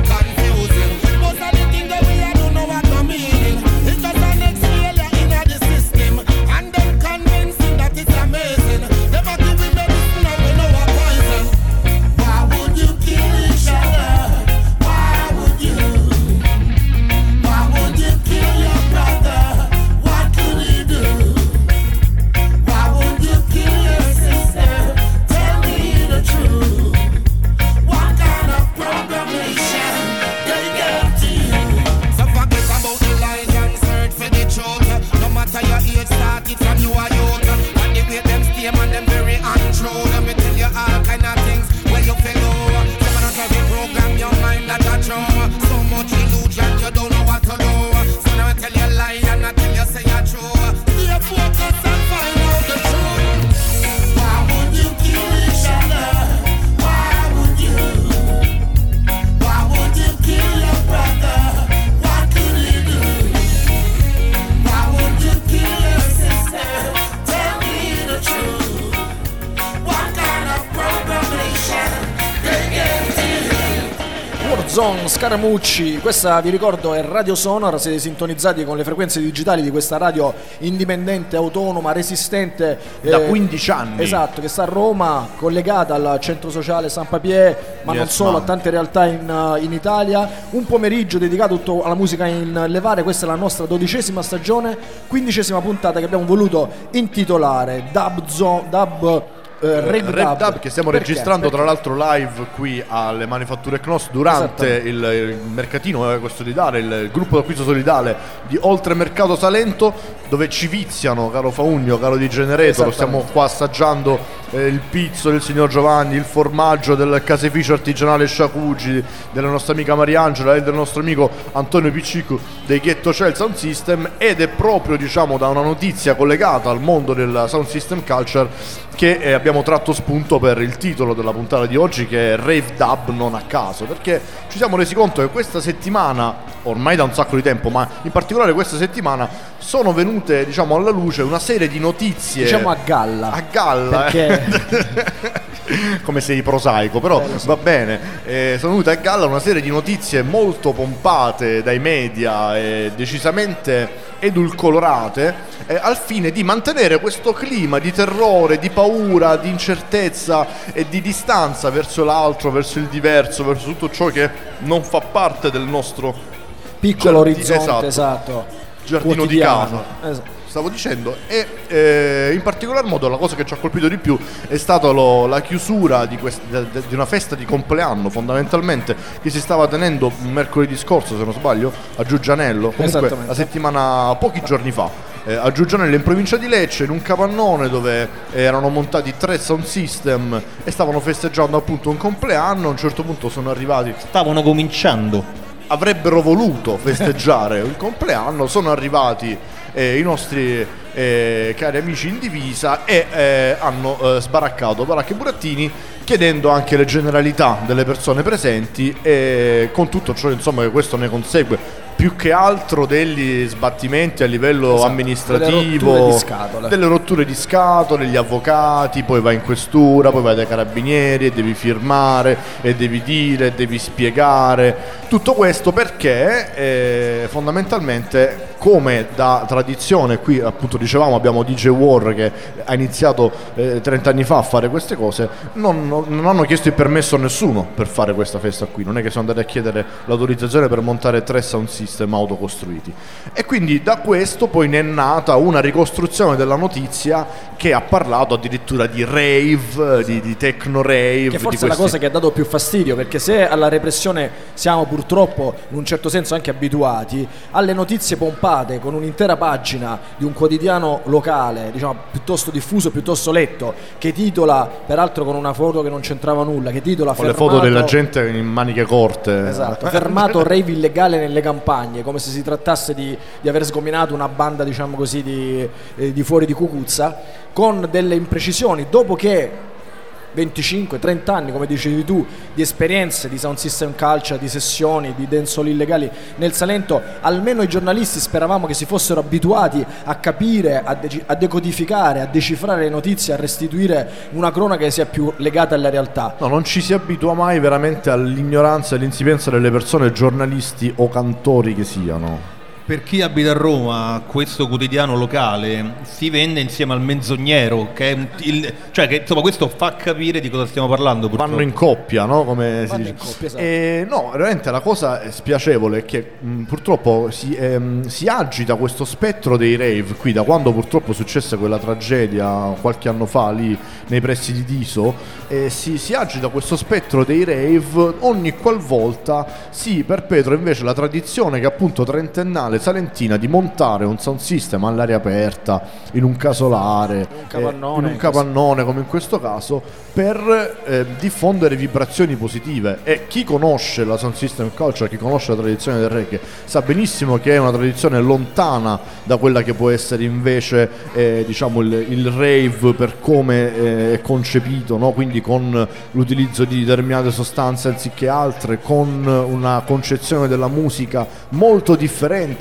Zone, Scaramucci, questa vi ricordo è Radio Sonar, siete sintonizzati con le frequenze digitali di questa radio indipendente, autonoma, resistente da eh, quindici anni. Esatto, che sta a Roma, collegata al centro sociale San Papier, ma Yes, non solo, man. a tante realtà in, in Italia. Un pomeriggio dedicato tutto alla musica in levare, questa è la nostra dodicesima stagione, quindicesima puntata che abbiamo voluto intitolare Dub Zone, Dub eh, Rave Rave Dub, Dub, che stiamo Perché? registrando Perché? tra l'altro live qui alle Manifatture Knos durante il, il mercatino eh, solidale, il, il gruppo d'acquisto solidale di Oltremercato Salento, dove ci viziano, caro Faugno, caro Di Genereto. Lo stiamo qua assaggiando eh, il pizzo del signor Giovanni, il formaggio del caseificio artigianale Sciacugi, della nostra amica Mariangela e del nostro amico Antonio Piccico dei Ghetto Shell Sound System, ed è proprio, diciamo, da una notizia collegata al mondo del Sound System Culture che eh, abbiamo tratto spunto per il titolo della puntata di oggi, che è Rave Dub, non a caso, perché ci siamo resi conto che questa settimana, ormai da un sacco di tempo, ma in particolare questa settimana, sono venute, diciamo, alla luce una serie di notizie, Diciamo a galla. a galla, Perché eh. Come sei prosaico, però Eh, lo so. va bene. Eh, sono venute a galla una serie di notizie molto pompate dai media e decisamente edulcorate, eh, al fine di mantenere questo clima di terrore, di paura, di incertezza e di distanza verso l'altro, verso il diverso, verso tutto ciò che non fa parte del nostro piccolo giardi- orizzonte, esatto, esatto, giardino di quotidiano. casa. Esatto. Stavo dicendo, e eh, in particolar modo la cosa che ci ha colpito di più è stata lo- la chiusura di, quest- de- de- di una festa di compleanno, fondamentalmente, che si stava tenendo mercoledì scorso, se non sbaglio, a Giuggianello, comunque Esattamente. la settimana, pochi giorni fa, eh, a Giuggianello in provincia di Lecce, in un capannone dove erano montati tre sound system e stavano festeggiando appunto un compleanno. A un certo punto sono arrivati, Stavano cominciando. avrebbero voluto festeggiare il compleanno, sono arrivati eh, i nostri eh, cari amici in divisa e eh, hanno eh, sbaraccato Baracca e Burattini, chiedendo anche le generalità delle persone presenti, e con tutto ciò, insomma, che questo ne consegue più che altro degli sbattimenti a livello Esatto, amministrativo, delle rotture di scatole. delle rotture di scatole, gli avvocati, poi vai in questura, poi vai dai carabinieri e devi firmare e devi dire, e devi spiegare tutto questo, perché eh, fondamentalmente, come da tradizione, qui appunto dicevamo abbiamo D J War che ha iniziato eh, trenta anni fa a fare queste cose, non, non, non hanno chiesto il permesso a nessuno per fare questa festa qui, non è che sono andati a chiedere l'autorizzazione per montare tre sound system autocostruiti, e quindi da questo poi ne è nata una ricostruzione della notizia che ha parlato addirittura di rave, di, di techno rave, Che forse di è la questi- cosa che ha dato più fastidio, perché se alla repressione siamo purtroppo in un certo senso anche abituati, alle notizie pompate con un'intera pagina di un quotidiano locale, diciamo piuttosto diffuso, piuttosto letto, che titola, peraltro con una foto che non c'entrava nulla, che titola con le fermato, foto della gente in maniche corte. esatto, fermato rave illegale nelle campagne, come se si trattasse di, di aver sgominato una banda, diciamo così, di, eh, di fuori di Cucuzza, con delle imprecisioni, dopo che venticinque trenta anni, come dicevi tu, di esperienze di sound system culture, di sessioni, di dancehall illegali nel Salento, almeno i giornalisti speravamo che si fossero abituati a capire, a, de- a decodificare, a decifrare le notizie, a restituire una cronaca che sia più legata alla realtà. No, non ci si abitua mai veramente all'ignoranza e all'insipienza delle persone, giornalisti o cantori che siano. Per chi abita a Roma, questo quotidiano locale si vende insieme al Menzognero, che è un- il, cioè che insomma questo fa capire di cosa stiamo parlando. Purtroppo. Vanno in coppia, no? Come si Vanno dice. in coppia, esatto. E no, veramente la cosa spiacevole è che mh, purtroppo si, ehm, si agita questo spettro dei rave qui da quando purtroppo successe quella tragedia qualche anno fa lì nei pressi di Diso, e si, si agita questo spettro dei rave ogni qualvolta si perpetua invece la tradizione, che appunto trentennale salentina, di montare un sound system all'aria aperta in un casolare, un capannone, eh, in un capannone come in questo caso, per eh, diffondere vibrazioni positive. E chi conosce la sound system culture, chi conosce la tradizione del reggae, sa benissimo che è una tradizione lontana da quella che può essere invece eh, diciamo il, il rave per come eh, è concepito, no? Quindi con l'utilizzo di determinate sostanze anziché altre, con una concezione della musica molto differente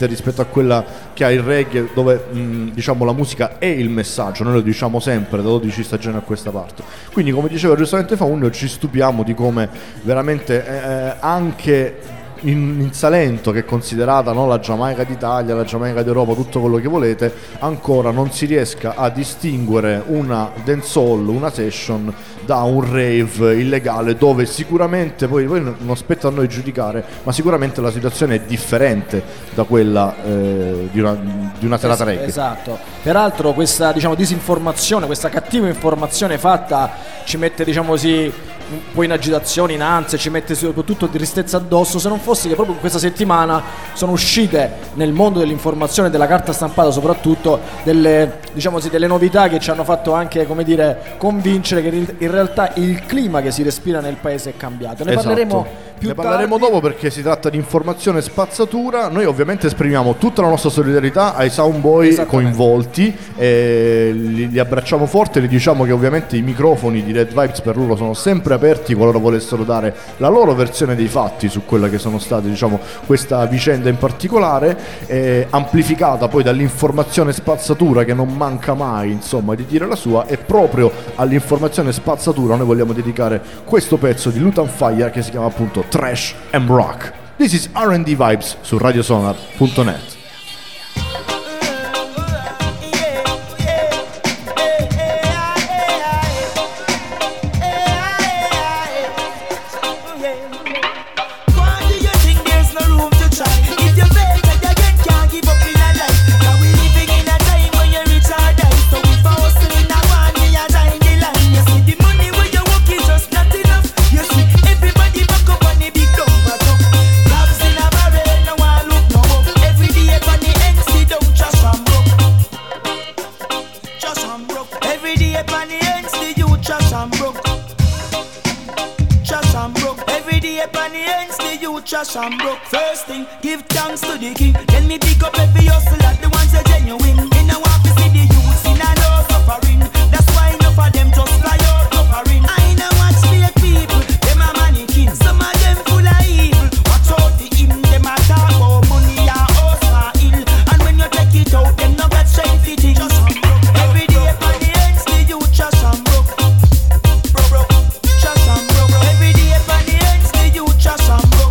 differente rispetto a quella che ha il reggae, dove mh, diciamo la musica è il messaggio, noi lo diciamo sempre da dodici stagioni a questa parte. Quindi, come diceva giustamente Faunio, ci stupiamo di come veramente eh, anche in, in Salento, che è considerata, no, la Giamaica d'Italia, la Giamaica d'Europa, tutto quello che volete, ancora non si riesca a distinguere una dancehall, una session da un rave illegale, dove sicuramente poi, poi non spetta a noi giudicare, ma sicuramente la situazione è differente da quella eh, di, una, di una serata reggae. Esatto. Peraltro questa, diciamo, disinformazione, questa cattiva informazione fatta ci mette, diciamo così, un po' in agitazione, in ansia, ci mette soprattutto tristezza addosso, se non fosse che proprio in questa settimana sono uscite nel mondo dell'informazione, della carta stampata soprattutto, delle, diciamo così, delle novità che ci hanno fatto anche, come dire, convincere che in realtà il clima che si respira nel paese è cambiato. Ne Esatto. parleremo più Ne parleremo tardi. dopo, perché si tratta di informazione spazzatura. Noi ovviamente esprimiamo tutta la nostra solidarietà ai soundboy coinvolti, e li, li abbracciamo forte, li diciamo che ovviamente i microfoni di Red Vibes per loro sono sempre aperti qualora volessero dare la loro versione dei fatti su quella che sono state, diciamo, questa vicenda in particolare, eh, amplificata poi dall'informazione spazzatura che non manca mai, insomma, di dire la sua. E proprio all'informazione spazzatura noi vogliamo dedicare questo pezzo di Lutan Fire che si chiama appunto Trash and Rock. This is R and D Vibes su radiosonar punto net. Trash and broke. First thing, give thanks to the king. Then me pick up every hustle at the ones that genuine. In a walk to see the youths in a no suffering. That's why enough of them just fly out suffering. I know watch fake people, them a mannequin. Some of them full of evil. Watch out the him, them a talk about money and house or ill. And when you take it out, them no got strength fitting. Trash and broke. Every day upon the ends, the youth trash and broke. Bro, bro, trash and broke. Every day upon the ends, the youth trash and broke.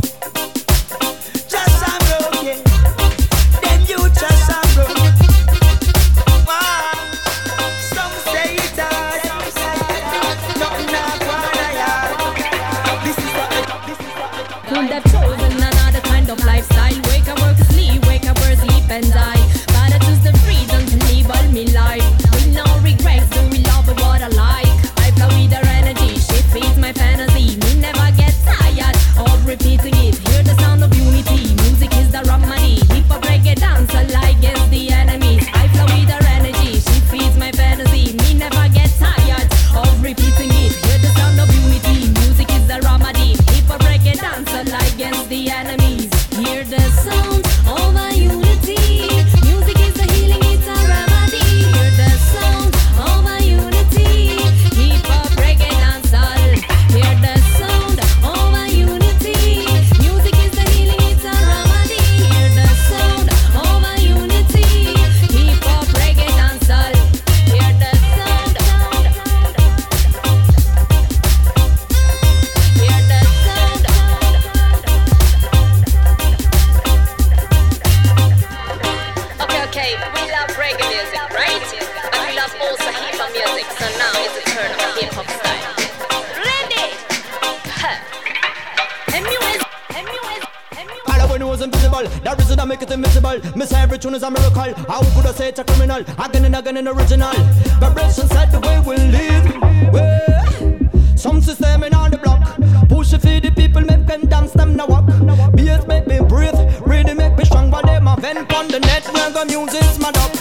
Miss every tune is a miracle. How could I say it's a criminal? Again and again an original. Vibration said the way we live. Well, some system in on the block. Push it for the people, make them dance, them now walk. Beats make me breathe, really make me strong. But them a vent on the net, where the music's my dog.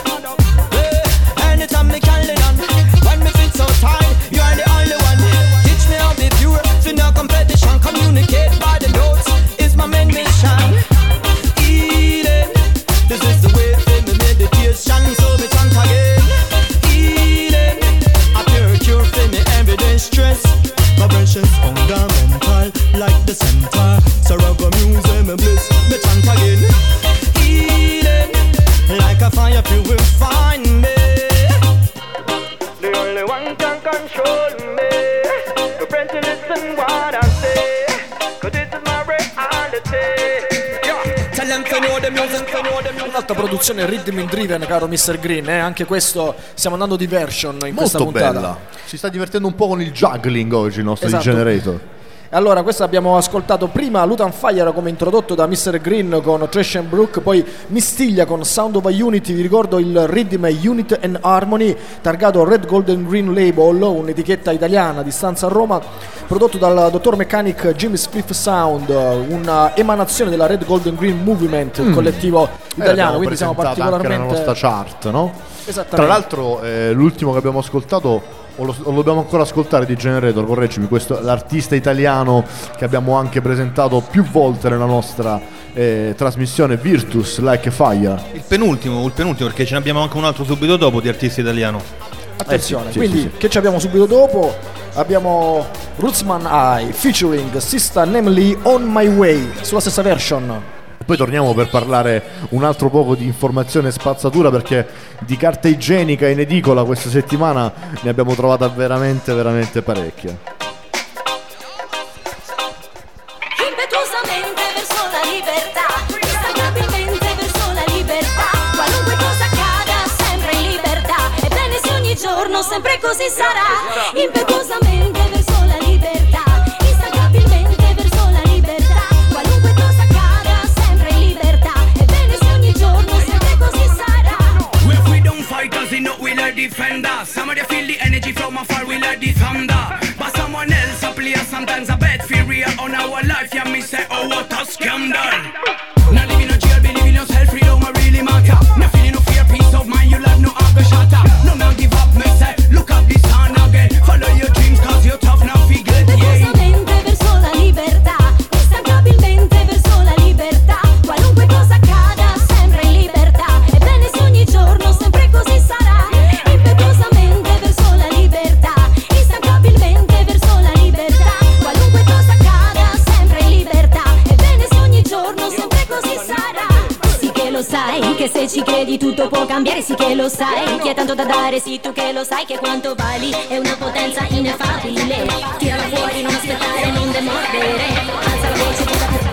Well, anytime me can lean on. When me feel so tired, you are the only one. Teach me how to be pure, for no competition. Communicate by the notes, is my main mission. This is the way for me meditation, so me chant again. Healing, a pure cure for me everyday stress. Vibrations fundamental, like the center. So I go music me bliss, me chant again. Healing. control me. But friend to listen what I say, cause this is my reality. Tell them to know the music, to know the music. Un'altra produzione Rhythm and Driven, caro mister Green, eh? Anche questo stiamo andando di version in questa Molto puntata. bella. Si sta divertendo un po' con il juggling oggi il nostro Esatto. Generator. Allora, questo abbiamo ascoltato prima Lutan Fire come introdotto da mister Green con Trash and Brook, poi Mistiglia con Sound of a Unity. Vi ricordo il Rhythm Unit and Harmony, targato Red Gold and Green Label, un'etichetta italiana di stanza a Roma, prodotto dal dottor Mechanic Jimmy's Fifth Sound, una emanazione della Red Gold and Green Movement, il Mm. collettivo Eh, italiano, quindi siamo presentata anche particolarmente... nella nostra chart, no? Esattamente. Tra l'altro eh, l'ultimo che abbiamo ascoltato, o lo, o lo dobbiamo ancora ascoltare, di Generator, correggimi, questo l'artista italiano che abbiamo anche presentato più volte nella nostra eh, trasmissione, Virtus Like a Fire. Il penultimo, il penultimo, perché ce ne abbiamo anche un altro subito dopo di artista italiano. Attenzione, Eh sì, sì, quindi sì, sì. che ci abbiamo subito dopo? Abbiamo Rootsman Eye featuring Sista Namely On My Way, sulla stessa version. Poi torniamo per parlare un altro poco di informazione e spazzatura, perché di carta igienica in edicola questa settimana ne abbiamo trovata veramente veramente parecchia. Impetuosamente verso la libertà, instancabilmente verso la libertà, qualunque cosa accada sempre in libertà, ebbene se ogni giorno sempre così sarà. Impetuosamente verso la libertà, instancabilmente verso la libertà, qualunque cosa accada sempre in libertà, ebbene se ogni giorno sempre così sarà. We're freedom fighters, you know we like defenders. Some of them feel the energy from afar, we like the thunder. But someone else a player, sometimes a bet feel real on our life. Yeah, me say, oh what a scandal. Not living in jail, believe in yourself, freedom a really matter. Not feeling no fear, peace of mind, you like no other shatter. No man give up, me say, look up the sun again. Follow your dreams, cause you're tough, now figure it, yeah. Impetuosamente verso la libertà, instancabilmente verso la libertà, qualunque cosa accada sempre in libertà, ebbene se ogni giorno sempre così sarà. Impetuosamente verso la libertà, instancabilmente verso la libertà, qualunque cosa accada sempre in libertà, ebbene se ogni giorno sempre così sarà. Sì che lo sai, che se ci credi tutto può cambiare, sì che lo sai, che è tanto da dare, sì tu che lo sai, che quanto vali è una potenza ineffabile. Tirala fuori, non aspettare, non demordere, alza la voce, tira per...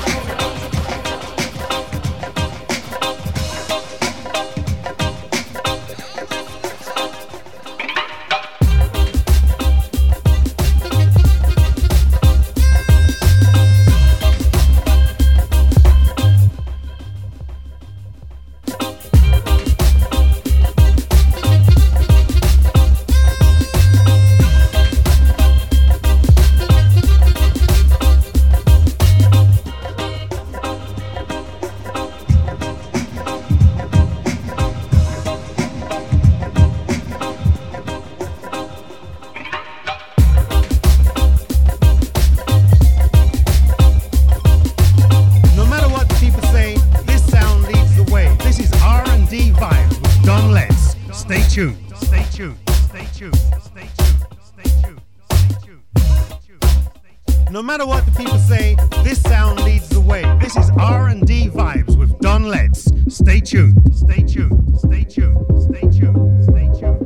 No matter what people say, this sound leads the way. This is R and D Vibes with Don Letts. Stay tuned. Stay tuned. Stay tuned. Stay tuned. Stay tuned. Stay tuned. Stay tuned. No matter what the people say, this sound leads the way. This is R and D Vibes with Don Letts. Stay tuned. Stay tuned. Stay tuned. Stay tuned. Stay tuned. Stay tuned.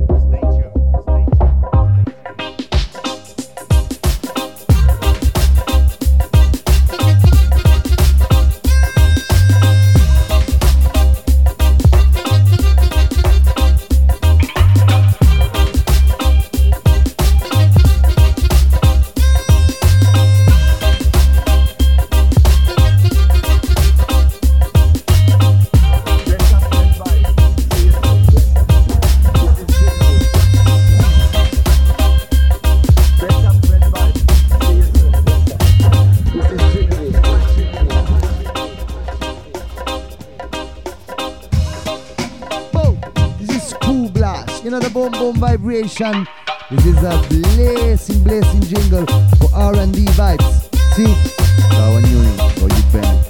You know the boom boom vibration. This is a blazing, blazing jingle for R and D Vibes. See? Our new for you band.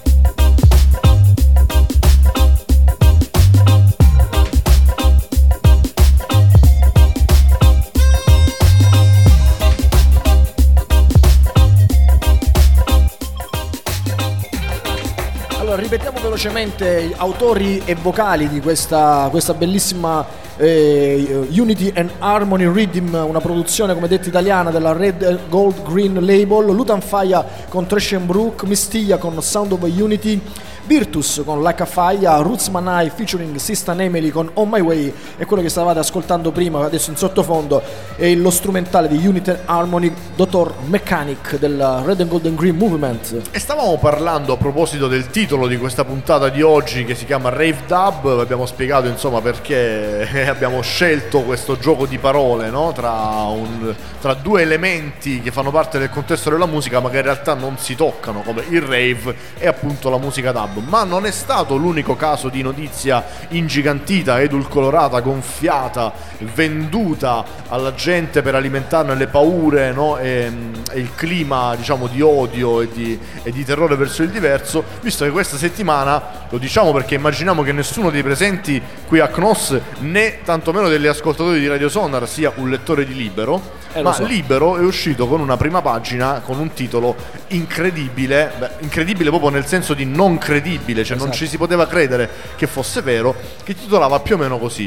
Allora, ripetiamo velocemente autori e vocali di questa, questa bellissima eh, Unity and Harmony Rhythm, una produzione come detto italiana della Red Gold Green Label, Lutan Fire con Trash and Brook, Mistiglia con Sound of Unity, Virtus con Like a Fire, Roots Manai featuring Sistan Emily con On My Way, e quello che stavate ascoltando prima adesso in sottofondo è lo strumentale di Unity and Harmony, Doctor Mechanic del Red and Golden Green Movement. E stavamo parlando a proposito del titolo di questa puntata di oggi che si chiama Rave Dub, abbiamo spiegato insomma perché abbiamo scelto questo gioco di parole, no? tra, un, tra due elementi che fanno parte del contesto della musica ma che in realtà non si toccano, come il rave e appunto la musica dub. Ma non è stato l'unico caso di notizia ingigantita, edulcorata, gonfiata, venduta alla gente per alimentarne le paure, no? e, e il clima diciamo di odio e di, e di terrore verso il diverso, visto che questa settimana, lo diciamo perché immaginiamo che nessuno dei presenti qui a Knos né tantomeno degli ascoltatori di Radio Sonar sia un lettore di Libero, Eh, ma so. Libero è uscito con una prima pagina con un titolo incredibile, beh, incredibile proprio nel senso di non credibile, cioè Esatto. non ci si poteva credere che fosse vero, che titolava più o meno così: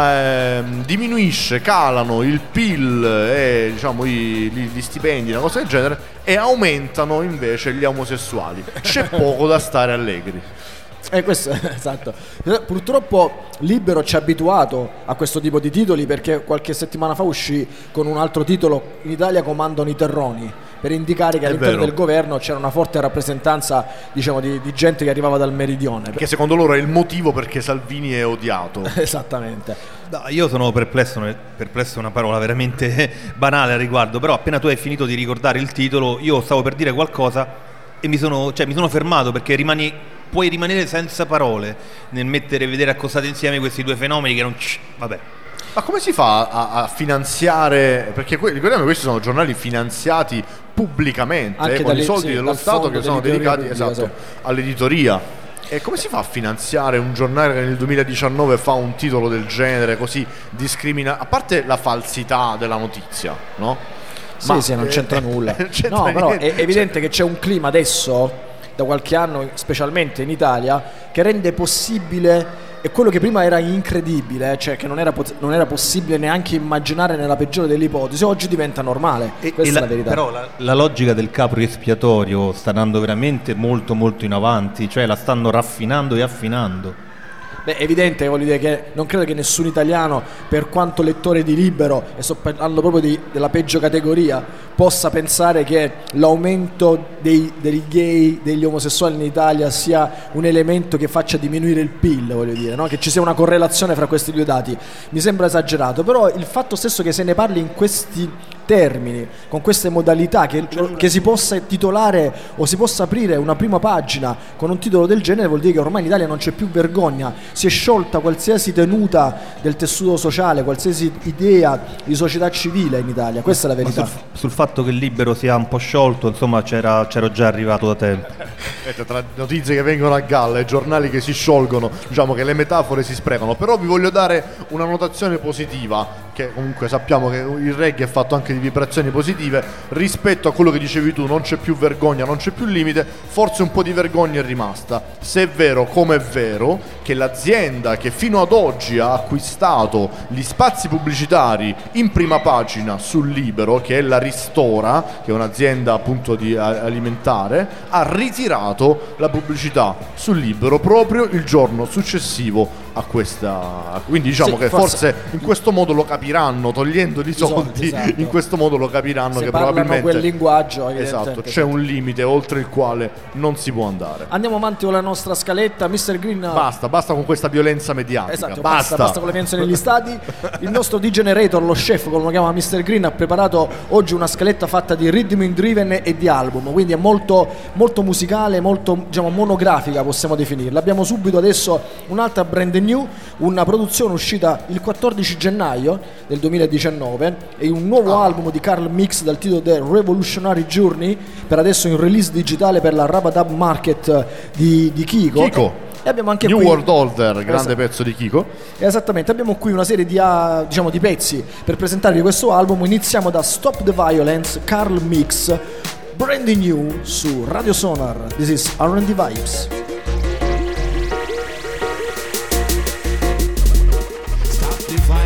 ehm, diminuisce, calano il P I L e diciamo i, gli, gli stipendi, una cosa del genere, e aumentano invece gli omosessuali. C'è poco da stare allegri. Eh, questo, esatto. Purtroppo Libero ci ha abituato a questo tipo di titoli, perché qualche settimana fa uscì con un altro titolo, In Italia comandano i terroni, per indicare che È all'interno vero. del governo c'era una forte rappresentanza, diciamo, di, di gente che arrivava dal meridione. Che secondo loro è il motivo perché Salvini è odiato. Esattamente. No, io sono perplesso, perplesso è una parola veramente banale al riguardo, però appena tu hai finito di ricordare il titolo io stavo per dire qualcosa e mi sono, cioè, mi sono fermato, perché rimani, puoi rimanere senza parole nel mettere e vedere accostati insieme questi due fenomeni che non c- vabbè. Ma come si fa a, a finanziare? Perché que- ricordiamo che questi sono giornali finanziati pubblicamente Anche eh, con dalle- i soldi sì, dello dal Stato fondo che sono dell'editoria dedicati pubblica, esatto, all'editoria. E come si fa a finanziare un giornale che nel duemiladiciannove fa un titolo del genere così discrimina? A parte la falsità della notizia, no? Sì, Ma- sì, non c'entra nulla. non c'entra No, però niente. è evidente che c'è un clima adesso, da qualche anno, specialmente in Italia, che rende possibile, e quello che prima era incredibile, cioè che non era, pot- non era possibile neanche immaginare nella peggiore delle ipotesi, oggi diventa normale. E, Questa e è la, la verità. però la, la logica del capro espiatorio sta andando veramente molto molto in avanti, cioè la stanno raffinando e affinando. Beh, è evidente, voglio dire, che non credo che nessun italiano, per quanto lettore di Libero, e sto parlando proprio di, della peggio categoria, possa pensare che l'aumento dei, dei gay, degli omosessuali in Italia sia un elemento che faccia diminuire il P I L, voglio dire, no? Che ci sia una correlazione fra questi due dati. Mi sembra esagerato, però il fatto stesso che se ne parli in questi termini, con queste modalità, che, che si possa titolare o si possa aprire una prima pagina con un titolo del genere, vuol dire che ormai in Italia non c'è più vergogna, si è sciolta qualsiasi tenuta del tessuto sociale, qualsiasi idea di società civile in Italia. Questa è la Ma verità. sul, sul fatto che il Libero sia un po' sciolto, insomma, c'era, c'ero già arrivato da tempo. Aspetta, tra notizie che vengono a galla e giornali che si sciolgono, diciamo che le metafore si sprecano. Però vi voglio dare una notazione positiva, che comunque sappiamo che il reggae è fatto anche di vibrazioni positive. Rispetto a quello che dicevi tu, non c'è più vergogna, non c'è più limite, forse un po' di vergogna è rimasta. Se è vero, come è vero, che l'azienda che fino ad oggi ha acquistato gli spazi pubblicitari in prima pagina sul Libero, che è la Ristora, che è un'azienda appunto di alimentare, ha ritirato la pubblicità sul Libero proprio il giorno successivo a questa. Quindi diciamo Sì, che forse- forse in questo modo lo capiranno, togliendo i soldi, soldi, esatto. in questo modo lo capiranno Se che parlano probabilmente quel linguaggio, esatto, evidentemente, c'è esatto. un limite oltre il quale non si può andare. Andiamo avanti con la nostra scaletta, mister Green. Basta, basta con questa violenza mediatica. Esatto, basta. basta, basta con le violenze negli stadi. Il nostro D-Generator, lo chef, come lo chiama mister Green, ha preparato oggi una scaletta fatta di rhythm driven e di album, quindi è molto, molto musicale, molto, diciamo, monografica, possiamo definirla. Abbiamo subito adesso un'altra brand new, una produzione uscita il quattordici gennaio del duemiladiciannove, e un nuovo Ah. album di Carl Mix dal titolo The Revolutionary Journey, per adesso in release digitale per la Rabadab Market di, di Kiko. Kiko. E abbiamo anche New qui World Order, grande Esatto. pezzo di Kiko. Esattamente, abbiamo qui una serie di, ah, diciamo, di pezzi per presentarvi questo album. Iniziamo da Stop the Violence, Carl Mix, brand new su Radio Sonar. This is R and D Vibes. Stop the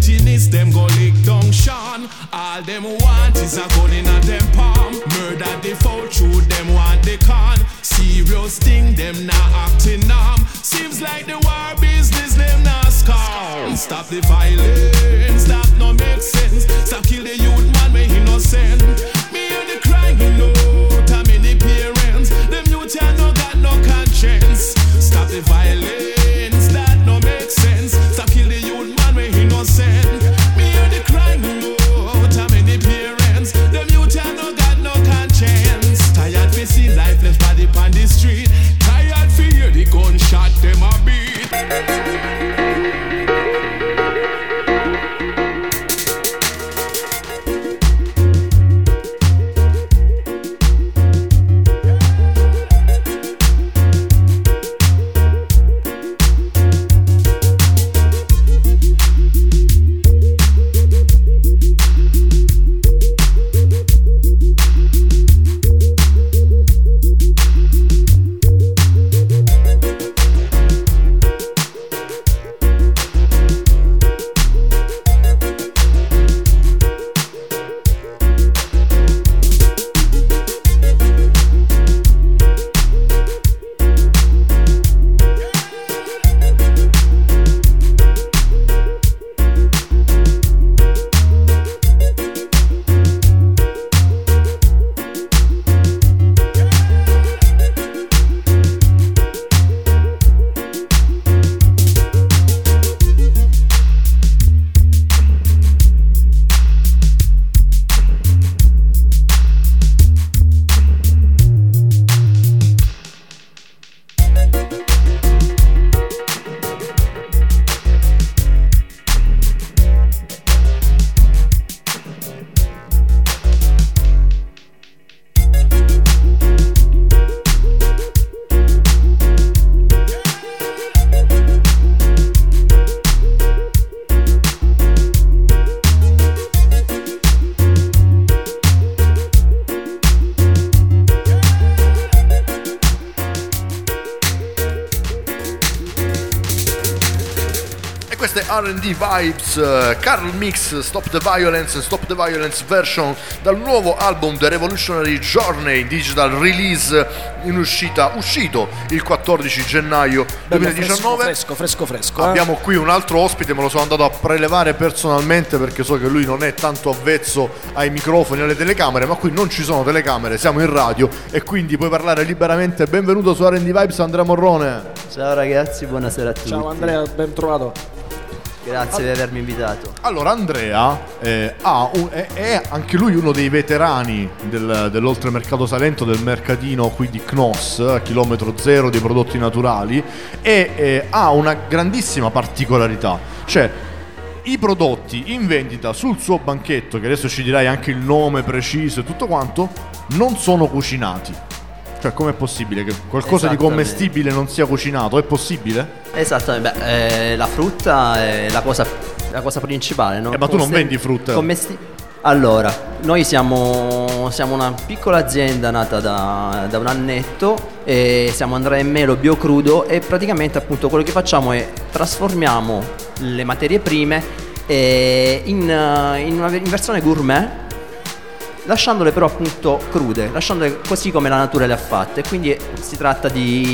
Indigenous, them go lick down Sean. All them want is a gun in a them palm. Murder the foul, true them want the con. Serious thing, them not acting arm. Seems like the war business, them not scar. Stop the violence, that no make sense. Stop kill the youth man, we innocent. Me hear the crying out, how many parents? Them youth ya no got no conscience. Stop the violence, that no make sense. Stop kill the youth man, we innocent. Me hear the crying out, how many parents? Them youth ya no got no conscience. Tired fi see lifeless body on the street. Tired fi hear the gunshot them a beat. R and D Vibes, uh, Carl Mix, Stop the Violence, Stop the Violence version dal nuovo album The Revolutionary Journey, digital release in uscita, uscito il quattordici gennaio duemiladiciannove. Fresco, fresco, fresco. Abbiamo eh? qui un altro ospite, me lo sono andato a prelevare personalmente perché so che lui non è tanto avvezzo ai microfoni e alle telecamere, ma qui non ci sono telecamere, siamo in radio e quindi puoi parlare liberamente. Benvenuto su R and D Vibes, Andrea Morrone. Ciao ragazzi, buonasera a tutti. Ciao Andrea, ben trovato. Grazie di avermi invitato. Allora Andrea eh, ha un, è, è anche lui uno dei veterani del, dell'oltremercato Salento, del mercatino qui di Knos, a chilometro zero dei prodotti naturali, e eh, ha una grandissima particolarità, cioè i prodotti in vendita sul suo banchetto, che adesso ci dirai anche il nome preciso e tutto quanto, non sono cucinati. Cioè, com'è possibile che qualcosa di commestibile non sia cucinato? È possibile? Esattamente, beh, eh, la frutta è la cosa, la cosa principale, no? Eh, ma tu non vendi frutta? Commesti- allora, noi siamo, siamo una piccola azienda nata da, da un annetto e siamo Andrea e Melo Biocrudo e praticamente appunto quello che facciamo è trasformiamo le materie prime in, in una in versione gourmet, lasciandole però appunto crude, lasciandole così come la natura le ha fatte. Quindi si tratta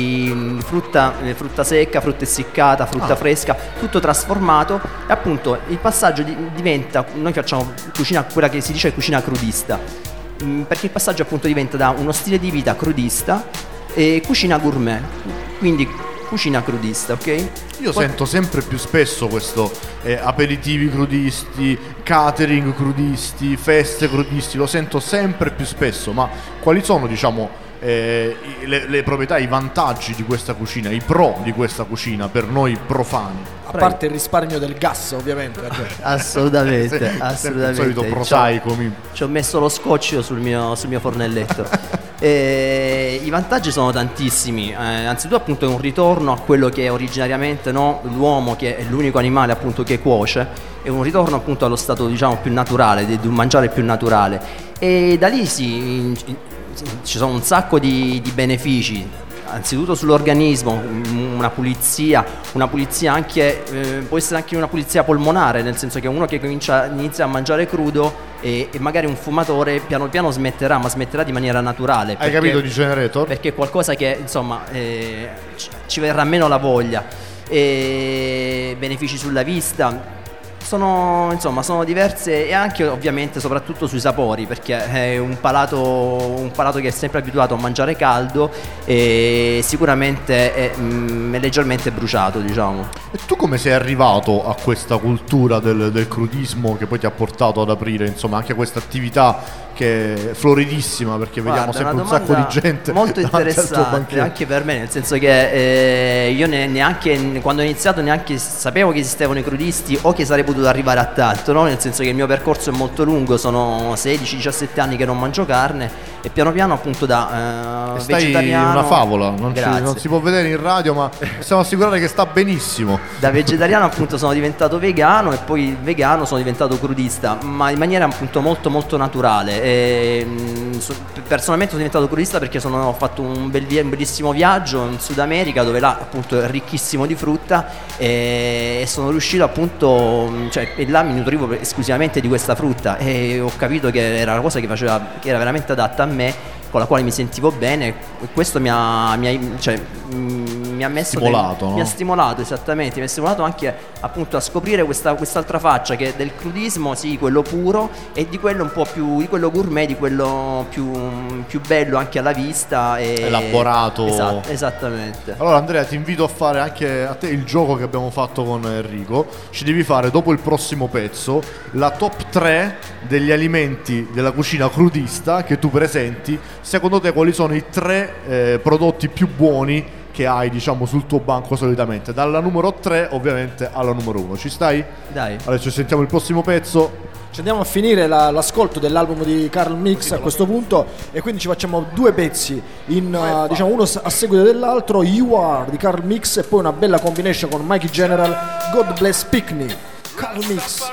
di frutta, frutta secca, frutta essiccata, frutta ah. fresca, tutto trasformato, e appunto il passaggio di, diventa, noi facciamo cucina, quella che si dice cucina crudista, perché il passaggio appunto diventa da uno stile di vita crudista e cucina gourmet, quindi cucina crudista, ok? Io Poi... sento sempre più spesso questo eh, aperitivi crudisti, catering crudisti, feste crudisti, lo sento sempre più spesso, ma quali sono, diciamo, eh, le, le proprietà, i vantaggi di questa cucina, i pro di questa cucina per noi profani? A parte il risparmio del gas, ovviamente. Assolutamente, sì, assolutamente. Il solito prosaico. Mi... Ci ho messo lo scotch sul mio, sul mio fornelletto. E i vantaggi sono tantissimi, eh, anzitutto appunto è un ritorno a quello che è originariamente, no, l'uomo, che è l'unico animale appunto che cuoce, è un ritorno appunto allo stato, diciamo, più naturale, di, di un mangiare più naturale, e da lì si, ci sono un sacco di, di benefici. anzitutto sull'organismo, m- una pulizia, una pulizia anche, eh, può essere anche una pulizia polmonare, nel senso che uno che comincia, inizia a mangiare crudo e, e magari un fumatore piano piano smetterà, ma smetterà di maniera naturale. Hai perché, capito di Generator? Perché è qualcosa che insomma eh, ci, ci verrà meno la voglia. E benefici sulla vista. Sono, insomma, sono diverse e anche ovviamente soprattutto sui sapori, perché è un palato, un palato che è sempre abituato a mangiare caldo e sicuramente è, mm, è leggermente bruciato, diciamo. E tu come sei arrivato a questa cultura del, del crudismo che poi ti ha portato ad aprire, insomma, anche questa attività che è floridissima, perché vediamo Guarda, sempre un una sacco di gente molto davanti al tuo interessante banchetto. anche per me, nel senso che eh, io ne- neanche quando ho iniziato neanche sapevo che esistevano i crudisti o che sarei potuto arrivare a tanto, no? Nel senso che il mio percorso è molto lungo, sono sedici diciassette anni che non mangio carne e piano piano appunto da eh, E stai vegetariano, una favola, non, ci- Grazie. non si può vedere in radio, ma possiamo assicurare che sta benissimo. Da vegetariano appunto sono diventato vegano e poi vegano sono diventato crudista, ma in maniera appunto molto molto naturale. E, mh, so- personalmente sono diventato crudista perché sono, ho fatto un, bel vi- un bellissimo viaggio in Sud America, dove là appunto è ricchissimo di frutta e, e sono riuscito appunto, mh, cioè e là mi nutrivo esclusivamente di questa frutta e ho capito che era una cosa che faceva, che era veramente adatta a me, con la quale mi sentivo bene e questo mi ha, mi ha, cioè, mh, mi ha messo Stimolato, del- no? mi ha stimolato esattamente, mi ha stimolato anche appunto a scoprire questa, quest'altra faccia che è del crudismo, sì, quello puro, e di quello un po' più, di quello gourmet, di quello più, più bello anche alla vista e Elaborato. Esatto, esattamente. Allora Andrea, ti invito a fare anche a te il gioco che abbiamo fatto con Enrico. Ci devi fare dopo il prossimo pezzo la top tre degli alimenti della cucina crudista che tu presenti. Secondo te quali sono i tre eh, prodotti più buoni che hai, diciamo, sul tuo banco solitamente, dalla numero tre ovviamente alla numero uno? Ci stai? Dai. Adesso sentiamo il prossimo pezzo. Ci andiamo a finire la- l'ascolto dell'album di Carl Mix a questo punto e quindi ci facciamo due pezzi in, uh, diciamo uno a seguito dell'altro, You Are di Carl Mix e poi una bella combination con Mikey General, God Bless Pickney. Carl Mix.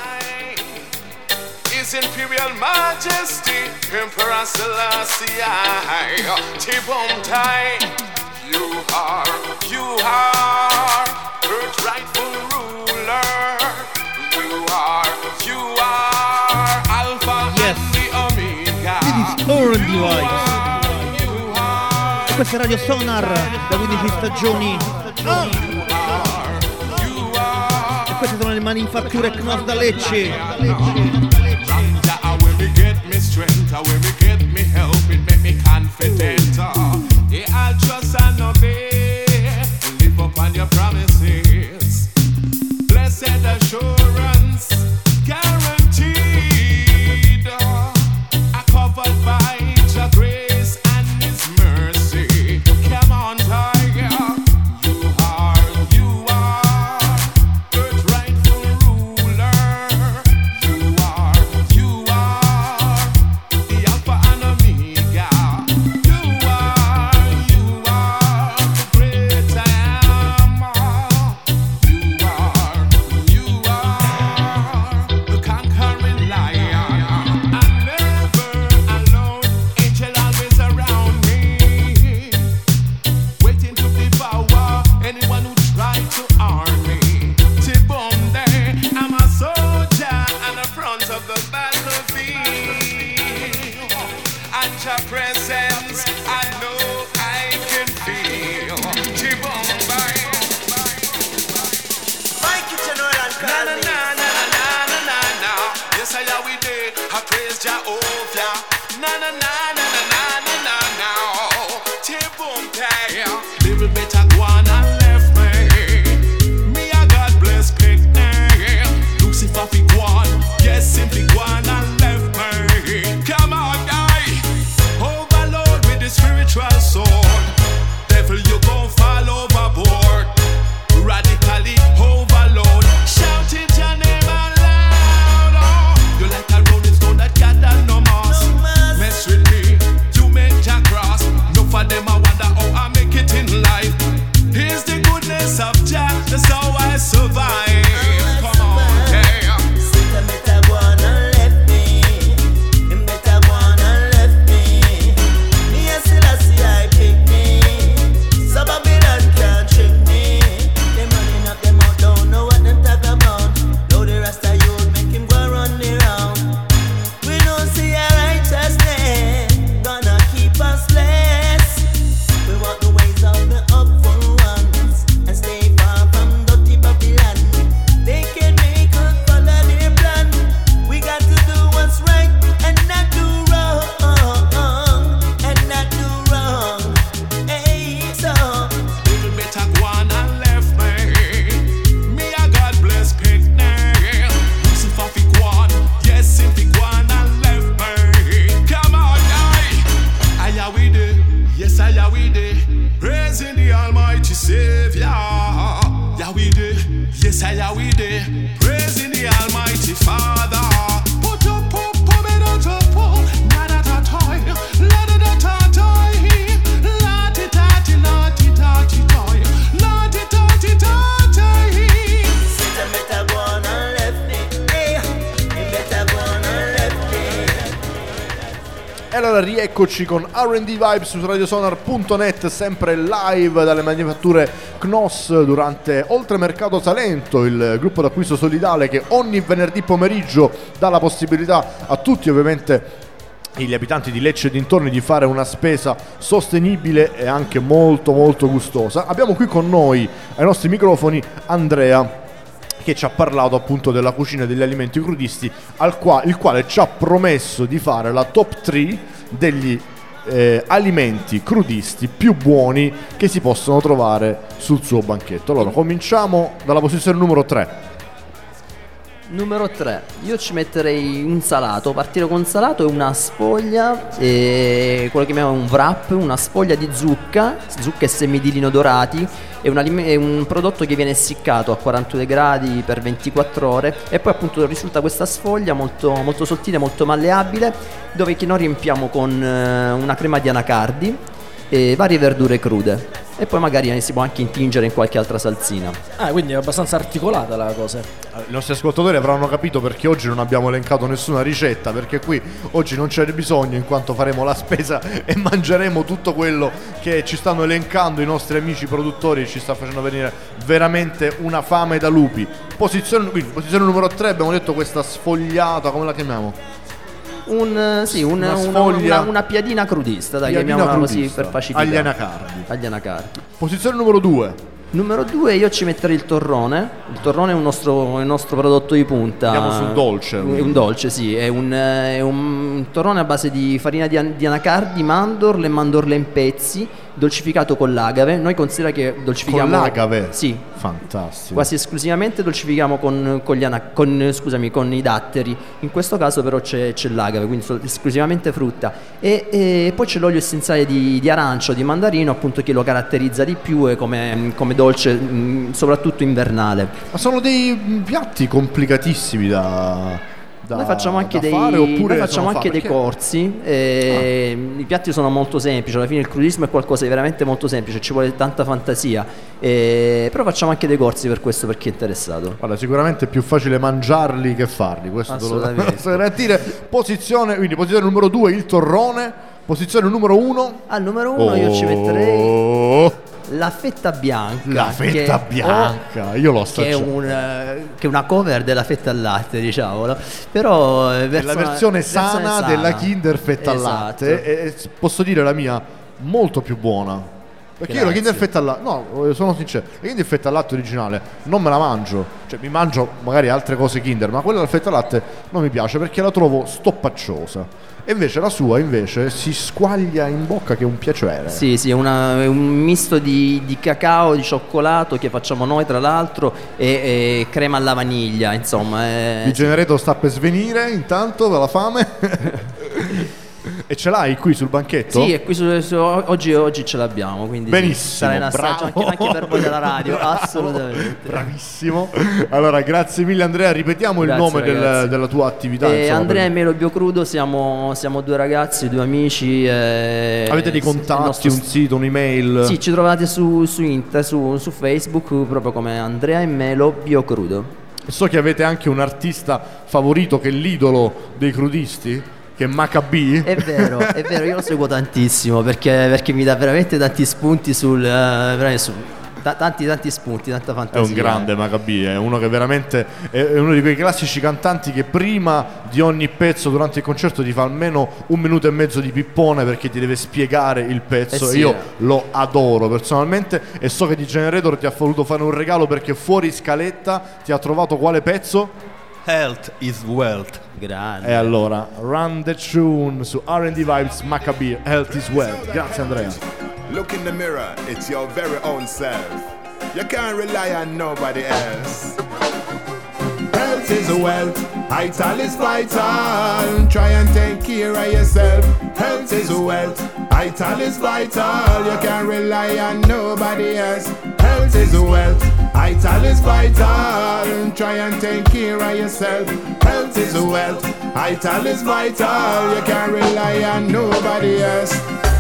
His Imperial Majesty, Emperor Selassie, T-Bone Tie. You are, you are, Earth rightful ruler. You are, you are, Alpha Yes. and the Omega. R and D Vibes. E questa è Radio Sonar da quindici stagioni. Ah. E queste sono le manifatture Knos da Lecce. Ranja, where me get me strength, where me get me help, it make me confident. Yeah, I'll trust and obey, live up on your promises. Blessed assurance, guaranteed. I covered by your grace and His mercy. Come on, Tiger. You are, you are, earth rightful ruler. You are, you are, the Alpha and Omega. You are, you are, the great I am. You are, you are, the conquering lion. I'm never alone, angel always around me, waiting to devour anyone who tried to harm me. T-Bone there, I'm a soldier on the front of the battlefield. And your presence, I know I can feel. T-Bone bye. Mikey General and Na Carl na Mix. na na na na na na. Yes, I are we did. I praise Jehovah. Na na na na na na na na na. T-Bone there. Little bit of guan and left me. Me a God bless picnic. Lucifer fi guan. Yes, simply guan and left me. Come on, guy. Overload with the spiritual sword. Devil, you gon' fall overboard. Radically overload. Shout it your name out loud. Oh, you like a rolling stone that gather no moss. Mess with me, you make your cross. No for them I wonder how I make it in life. Here's the goodness of Jah, that's how I survive. Come on, yeah. Sit and better go on and left me. E allora rieccoci con R and D Vibes su radiosonar punto net, sempre live dalle manifatture Knos durante Oltremercato Salento, il gruppo d'acquisto solidale che ogni venerdì pomeriggio dà la possibilità a tutti, ovviamente gli abitanti di Lecce e dintorni, di fare una spesa sostenibile e anche molto molto gustosa. Abbiamo qui con noi ai nostri microfoni Andrea, che ci ha parlato appunto della cucina degli alimenti crudisti, al qua- il quale ci ha promesso di fare la top tre degli eh, alimenti crudisti più buoni che si possono trovare sul suo banchetto. Allora cominciamo dalla posizione numero tre. Numero tre, io ci metterei un salato, partire con un salato e una sfoglia, e quello che chiamiamo un wrap, una sfoglia di zucca, zucca e semidilino dorati, è un, alime- è un prodotto che viene essiccato a quarantadue gradi per ventiquattro ore e poi appunto risulta questa sfoglia molto, molto sottile, molto malleabile, dove che noi riempiamo con eh, una crema di anacardi e varie verdure crude. E poi magari si può anche intingere in qualche altra salsina. Ah, quindi è abbastanza articolata la cosa. I nostri ascoltatori avranno capito perché oggi non abbiamo elencato nessuna ricetta, perché qui oggi non c'è bisogno, in quanto faremo la spesa e mangeremo tutto quello che ci stanno elencando i nostri amici produttori. Ci sta facendo venire veramente una fame da lupi. Posizione, quindi, posizione numero tre, abbiamo detto questa sfogliata, come la chiamiamo? Un, sì, un, Una una, sfoglia- una, una piadina crudista, dai, Piadina chiamiamola così crudista, per facilità. agli anacardi. Agli anacardi. Posizione numero due. Numero due, io ci metterei il torrone. Il torrone è un nostro, è un nostro prodotto di punta. Andiamo sul dolce. È un dolce, sì. È un, è un torrone a base di farina di, an- di anacardi, mandorle e mandorle in pezzi, dolcificato con l'agave. Noi considera che dolcifichiamo. Con l'agave? Sì. Fantastico. Quasi esclusivamente dolcifichiamo con, con, gli ana- con, scusami, con i datteri. In questo caso però c'è, c'è l'agave, quindi so- esclusivamente frutta. E, e poi c'è l'olio essenziale di, di arancio, di mandarino, appunto, che lo caratterizza di più e come, come dolce, mh, soprattutto invernale. Ma sono dei piatti complicatissimi da... Da, noi facciamo anche, da dei, fare, oppure noi facciamo sono anche fa- dei perché- corsi, e i piatti sono molto semplici, alla fine il crudismo è qualcosa di veramente molto semplice, ci vuole tanta fantasia, e, però facciamo anche dei corsi per questo, per chi è interessato. Guarda, sicuramente è più facile mangiarli che farli, questo te lo Assolutamente. posso garantire. Posizione, quindi posizione numero due il torrone, posizione numero uno. Al numero uno io ci metterei la fetta bianca. La fetta che- bianca, io l'ho che è, assaggiata. un, eh, che è una cover della fetta al latte, diciamolo. Però è È la versione sana, della Kinder fetta al Esatto. latte, e, e posso dire la mia molto più buona. Perché io la Grazie. Kinder fetta al latte, no, sono sincero, la Kinder fetta al latte originale non me la mangio, cioè mi mangio magari altre cose Kinder, ma quella del fetta al latte non mi piace perché la trovo stoppacciosa. E invece la sua invece si squaglia in bocca, che è un piacere. Sì, sì, è, una- è un misto di, di cacao, di cioccolato che facciamo noi tra l'altro e, e crema alla vaniglia, insomma. È, Il Generator sta per svenire intanto per la fame. E ce l'hai qui sul banchetto? Sì, e qui su, su- oggi, oggi ce l'abbiamo, quindi sì, Benissimo, sarà in assaggio bravo. anche, anche per voi della radio, assolutamente. Bravissimo. Allora, grazie mille Andrea, ripetiamo il Grazie, nome del- ragazzi. della tua attività. Eh, insomma, Andrea e per- Melo Biocrudo siamo, siamo due ragazzi, due amici. eh, Avete dei sì, il contatti, nostro- un sito, un'email? Sì, ci trovate su, su, Inter, su, su Facebook proprio come Andrea e Melo Biocrudo. So che avete anche un artista favorito che è l'idolo dei crudisti, che è Maccabi. È vero, è vero, io lo seguo tantissimo perché, perché mi dà veramente tanti spunti sul... eh, veramente su- ta- tanti tanti spunti, tanta È fantasia. un grande Maccabi, è uno che veramente è è uno di quei classici cantanti che prima di ogni pezzo durante il concerto ti fa almeno un minuto e mezzo di pippone perché ti deve spiegare il pezzo. Eh sì, Io eh. lo adoro personalmente e so che di Generator ti ha voluto fare un regalo perché fuori scaletta ti ha trovato quale pezzo? Health is wealth. Grande. E allora, Run the Tune su R and D Vibes Maccabi, Health is Wealth. Grazie Andrea. Look in the mirror, it's your very own self. You can't rely on nobody else. Health is wealth, vital is vital. Try and take care of yourself. Health is wealth, vital is vital. You can't rely on nobody else. Health is wealth, vital is vital. Try and take care of yourself. Health is wealth, vital is vital. You can't rely on nobody else.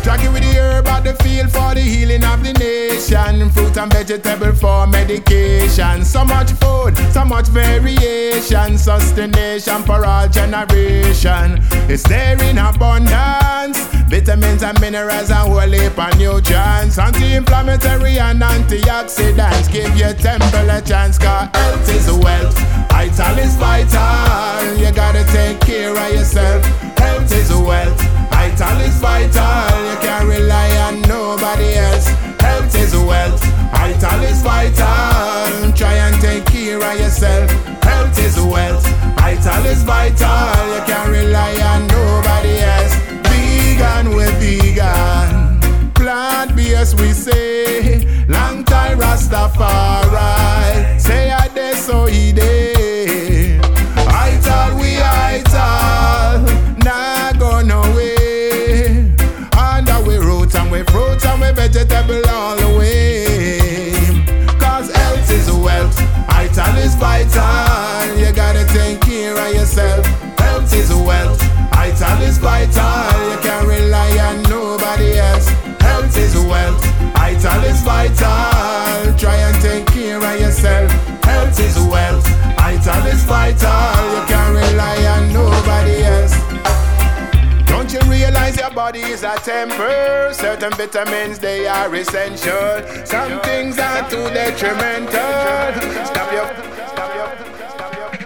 Jackie with the herb at the field for the healing of the nation. Fruit and vegetable for medication. So much food, so much variation. Sustentation for all generation. It's there in abundance. Vitamins and minerals and whole heap of nutrients. Anti-inflammatory and antioxidants. Give your temple a chance, cause health is wealth. Vital is vital. You gotta take care of yourself. Health is wealth. Vital is vital. You can't rely on nobody else. Health is wealth. Vital is vital. Try and take care of yourself. Health is wealth. Vital is vital. You can't rely on nobody else. Vegan, we're vegan. Plant-based, we say. Long time Rastafari. Say I dey so he dey. Vital, we vital. Nah go no way. Under we root and we fruit and we vegetable all the way. Cause health is wealth. Vital is vital. You gotta take care of yourself. Health is wealth. Vital is vital. You can't rely on nobody else. Health is wealth. Vital is vital. Try and take care of yourself. Health is wealth. Vital is vital. You can't rely on nobody else. Don't you realize your body is a temple? Certain vitamins, they are essential. Some things are too detrimental. Stop your, stop your, stop your.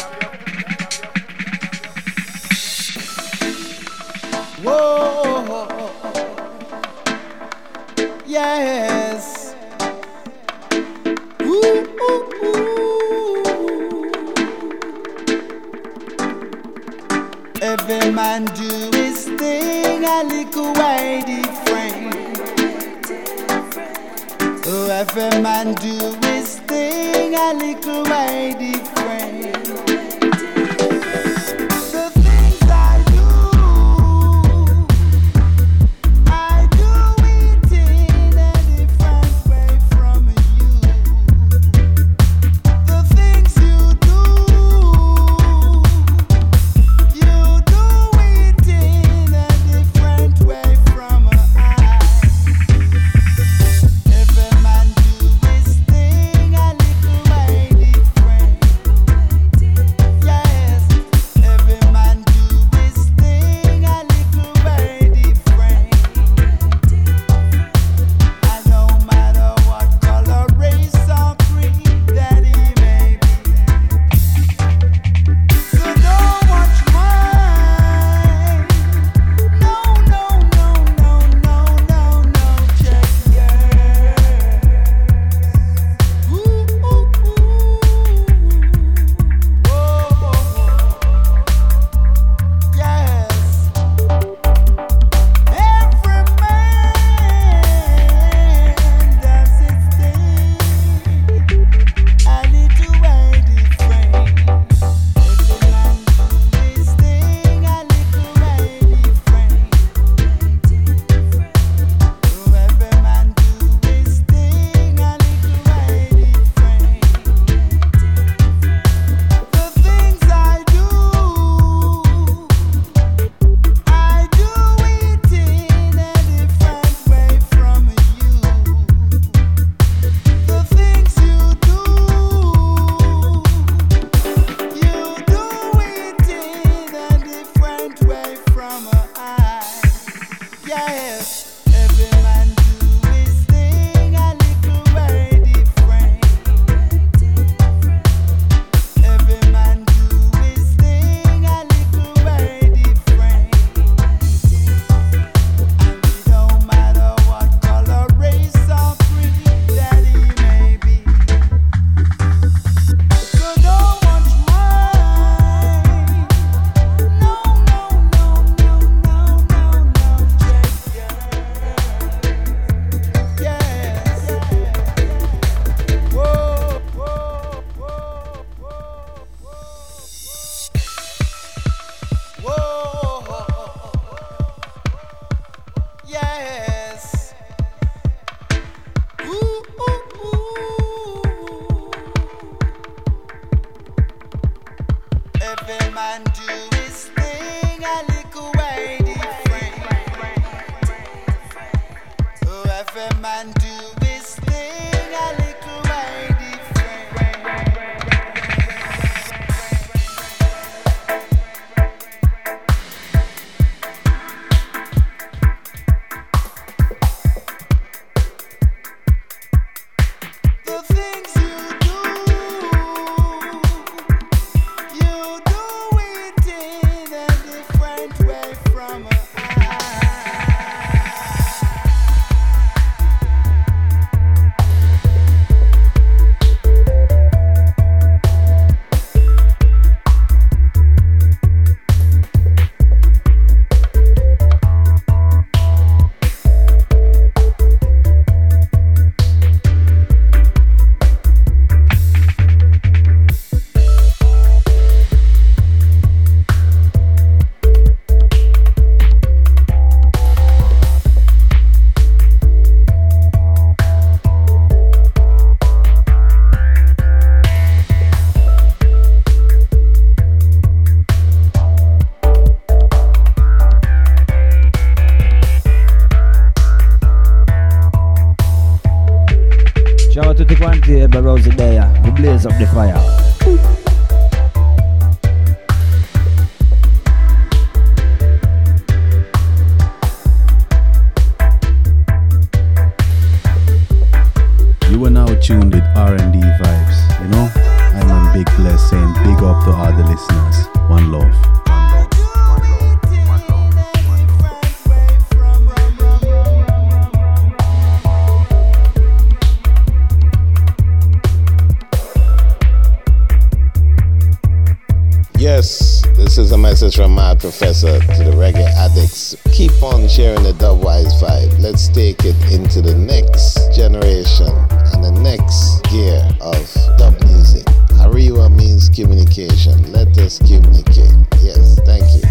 Whoa, yes. Ooh, ooh, ooh. Every man do his thing a little way different. Oh, every man do his thing a little way different. The things I do, I do it in a different way from you. The things you do, you do it in a different way from I. Every man do his thing a little way different. Yes, every man do his thing a little way different. And no matter what color, race or creed that he may be. So don't watch mine. No, no, no, no, no, no, no. Check yours. Ooh, ooh, ooh. Whoa, yes. Every man does his thing a little way different. Every man do his thing a little way different. Oh, every man do his thing a little way different. The things I do, I do it in a different way from you. The things you do, you do it in a different way from I. Yes, every man do his thing a little way different. Every man do his thing a little way different. And it don't matter what color, race or creed that he may be. So don't watch mine. No, no, no, no, no, no, no. Check every man do his thing a little way different. The things you do, you do it in a different way from us. Ciao a tutti quanti e Barroso Idea, The Blaze of the Fire. You are now tuned with R and D vibes, you know? I'm on Big Bless saying big up to all the listeners. One love. Yes, this is a message from my professor to the reggae addicts. Keep on sharing the Dubwise vibe. Let's take it into the next generation and the next gear of dub music. Ariwa means communication. Let us communicate. Yes, thank you.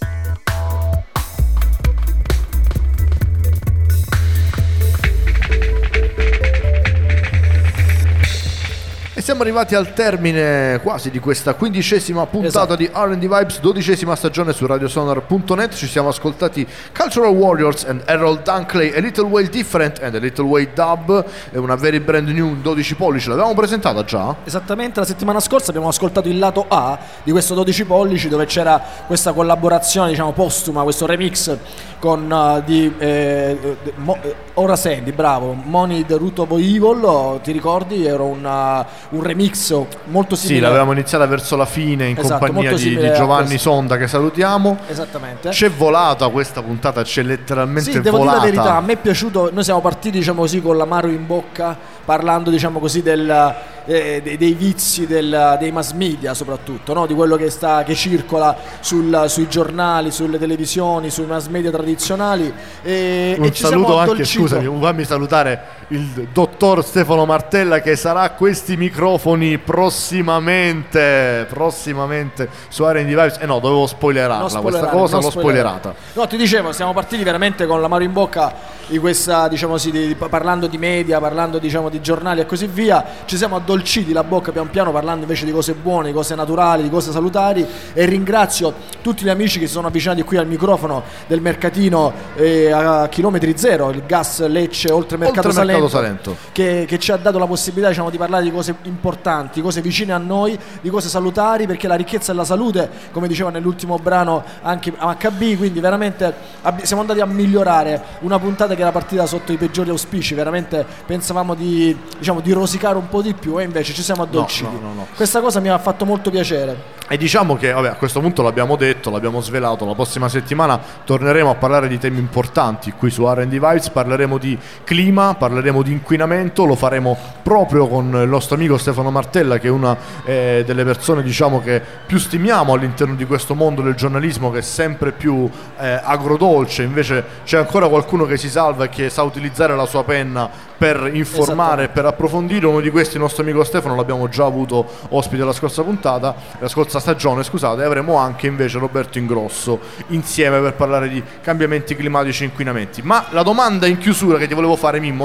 E siamo arrivati al termine quasi di questa quindicesima puntata Esatto. di R and D Vibes, dodicesima stagione su radiosonar punto net. Ci siamo ascoltati Cultural Warriors and Errol Dunkley, A Little Way Different and A Little Way Dub, è una very brand new dodici pollici, l'avevamo presentata già? Esattamente, la settimana scorsa abbiamo ascoltato il lato A di questo dodici pollici, dove c'era questa collaborazione, diciamo, postuma, questo remix con uh, di eh, eh, Mo, eh, Ora Sandy, bravo, Money the Root of Evil, oh, ti ricordi? Era una, un remix molto simile. Sì, l'avevamo iniziata verso la fine in Esatto, compagnia molto di, simile di a Giovanni questo. Sonda, che salutiamo. Esattamente. C'è volata questa puntata, c'è letteralmente Sì, devo volata. dire la verità, a me è piaciuto, noi siamo partiti, diciamo così, con l'amaro in bocca, parlando, diciamo così, del, eh, dei, dei vizi del, dei mass media soprattutto, no? Di quello che, sta, che circola sul, sui giornali, sulle televisioni, sui mass media tradizionali. E, Un e ci saluto siamo anche, addolciti. scusami, fammi salutare il dottor Stefano Martella, che sarà a questi microfoni prossimamente, prossimamente su R and D Vibes. Eh no, dovevo spoilerarla, Non questa spoilerare, cosa non l'ho spoilerare. spoilerata. No, ti dicevo, siamo partiti veramente con l'amaro in bocca di questa, diciamo così, di, di- parlando di media, parlando, diciamo, di giornali e così via. Ci siamo addolciti la bocca pian piano, parlando invece di cose buone, di cose naturali, di cose salutari, e ringrazio tutti gli amici che si sono avvicinati qui al microfono del mercatino eh, a chilometri zero, il gas Lecce oltre Mercato, Oltre Mercato Salento, Salento. Che, che ci ha dato la possibilità, diciamo, di parlare di cose importanti, cose vicine a noi, di cose salutari, perché la ricchezza è la salute, come diceva nell'ultimo brano anche H B. Quindi veramente abbi- siamo andati a migliorare una puntata che era partita sotto i peggiori auspici. Veramente pensavamo di, diciamo, di rosicare un po' di più, e invece ci siamo addolciti. No, no, no, no. Questa cosa mi ha fatto molto piacere. E diciamo che, vabbè, a questo punto l'abbiamo detto, l'abbiamo svelato, la prossima settimana torneremo a parlare di temi importanti qui su R and D Vibes. Parleremo di clima, parleremo di inquinamento, lo faremo proprio con il nostro amico Stefano Martella, che è una eh, delle persone, diciamo, che più stimiamo all'interno di questo mondo del giornalismo, che è sempre più eh, agrodolce. Invece c'è ancora qualcuno che si salva e che sa utilizzare la sua penna per informare e per approfondire. Uno di questi, il nostro amico Stefano, l'abbiamo già avuto ospite la scorsa puntata, la scorsa stagione, scusate. E avremo anche invece Roberto Ingrosso insieme per parlare di cambiamenti climatici e inquinamenti. Ma la domanda in chiusura che ti volevo fare, Mimmo, è: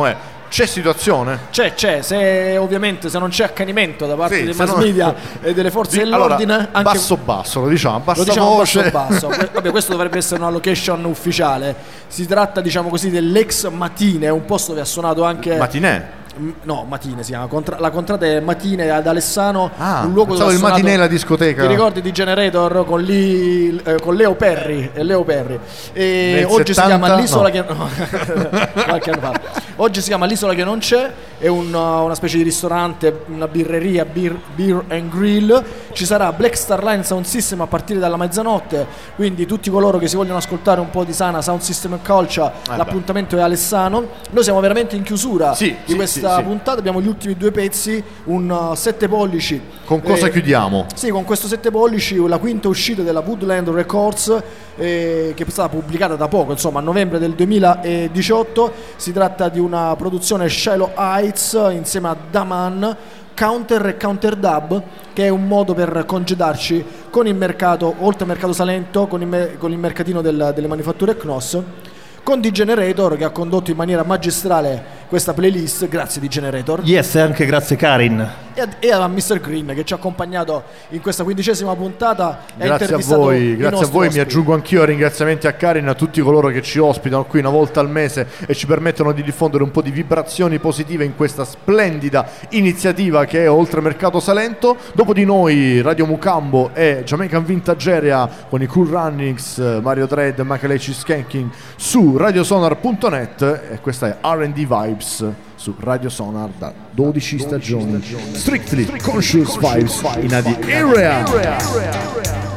C'è situazione? C'è, c'è, se ovviamente se non c'è accanimento da parte Sì, dei se mass no- media e delle forze Di- dell'ordine, allora, anche basso basso, lo diciamo, a bassa lo diciamo voce. basso basso. Que- Vabbè, questo dovrebbe essere una location ufficiale. Si tratta, diciamo così, dell'ex Matine, un posto dove ha suonato anche Matinè. M- No, Matine si chiama. Contra- la contrada è Matine ad Alessano, Ah, un luogo dove pensavo ha il suonato- Matinè la discoteca. Ti ricordi di Generator con, Lee- eh, con Leo Perry? E Leo Perry. E Nel oggi si settanta? chiama L'isola No. che no. Qualche anno fa. Oggi si chiama L'isola che non c'è, è un, uh, una specie di ristorante, una birreria, beer, beer and grill. Ci sarà Black Star Line Sound System a partire dalla mezzanotte, quindi tutti coloro che si vogliono ascoltare un po' di sana Sound System e Culture, beh. l'appuntamento è Alessano. Noi siamo veramente in chiusura Sì, di sì, questa sì, sì. puntata, abbiamo gli ultimi due pezzi, un uh, sette pollici. Con cosa Eh, chiudiamo? Sì, con questo sette pollici, la quinta uscita della Woodland Records, eh, che è stata pubblicata da poco, insomma a novembre del duemiladiciotto. Si tratta di una produzione Shiloh Heights insieme a Daman, Counter e Counter Dub, che è un modo per congedarci con il mercato, oltre al mercato Salento, con il, mer- con il mercatino del- delle manifatture Knos, con D-Generator che ha condotto in maniera magistrale questa playlist. Grazie D-Generator. Yes, e anche grazie Karin. E a, e a mister Green che ci ha accompagnato in questa quindicesima puntata. e ha Grazie a intervistato voi, i grazie a nostri voi, mi ospiti. aggiungo anch'io a ringraziamenti a Karin e a tutti coloro che ci ospitano qui una volta al mese e ci permettono di diffondere un po' di vibrazioni positive in questa splendida iniziativa che è Oltre Mercato Salento. Dopo di noi Radio Mucambo e Jamaican Vintage Area con i Cool Runnings, Mario Dredd e Michael H. Skanking su radiosonar punto net, e questa è R and D Vibes su Radio Sonar da dodici stagioni. Strictly Conscious Vibes in the area.